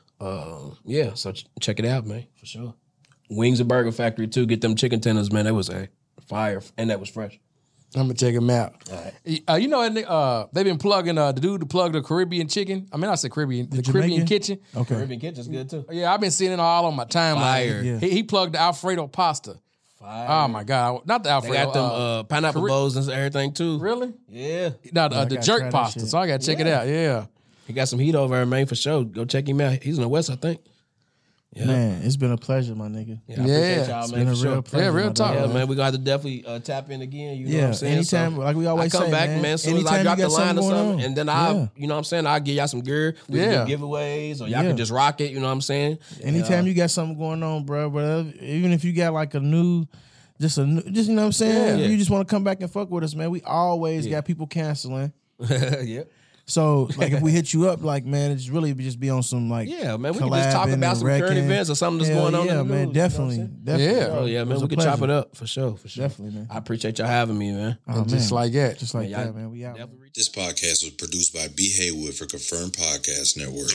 Yeah, so check it out, man, for sure. Wings and Burger Factory too. Get them chicken tenders, man. That was a fire, and that was fresh. I'm gonna check them out. You know, they've been plugging the dude to plug the Caribbean chicken. I mean, I said Caribbean, the Caribbean Jamaican? kitchen. Okay. Caribbean Kitchen's good too. Yeah, I've been seeing it all on my timeline. Fire. Yeah. He plugged the Alfredo pasta. Fire. Oh my god, not the They Alfredo. got them pineapple bowls and everything too. Really? Yeah. No, the gotta try jerk that pasta. shit. So I gotta check it out. Yeah. He got some heat over there, man, for sure. Go check him out. He's in the West, I think. Yeah. Man, it's been a pleasure, my nigga. Yeah, I appreciate y'all, It's man, been a for sure. real pleasure. Yeah, real my talk. dog. Yeah, man, we got to definitely tap in again. You know what Yeah, I'm saying? anytime, like we always I come say, back, man. man. As soon as I Anytime drop you the got line or something going something, on. and then Yeah. you know what I'm saying? I'll give y'all some gear. We Yeah. can do giveaways, or y'all Yeah. can just rock it. You know what I'm saying? Anytime you got something going on, bro, even if you got like a new, just you know what I'm saying? Yeah. You just want to come back and fuck with us, man. We always got people canceling. Yeah. So, like, if we hit you up, like, man, it's really just be on some, like, Yeah, man. We can just talk collabing about and some current wrecking. events or something that's Hell going on. Yeah, in the man, news, you know definitely. what I'm saying? Definitely. Yeah. Oh, yeah, It man. was We a can chop pleasure. it up for sure. Definitely, man. I appreciate y'all having me, man. Oh, Just man. like that. Just like Man, that, man. We out. Definitely. This podcast was produced by B. Haywood for Confirmed Podcast Network.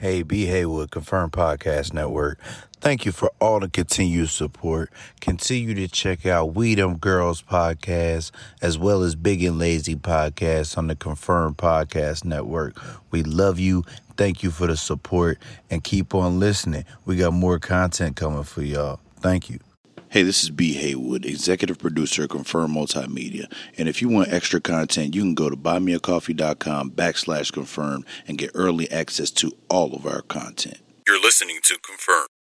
Hey, B. Haywood, Confirmed Podcast Network. Thank you for all the continued support. Continue to check out We Them Girls podcast as well as Big and Lazy podcast on the Confirmed Podcast Network. We love you. Thank you for the support and keep on listening. We got more content coming for y'all. Thank you. Hey, this is B. Haywood, executive producer of Confirmed Multimedia. And if you want extra content, you can go to buymeacoffee.com/confirmed and get early access to all of our content. You're listening to Confirmed.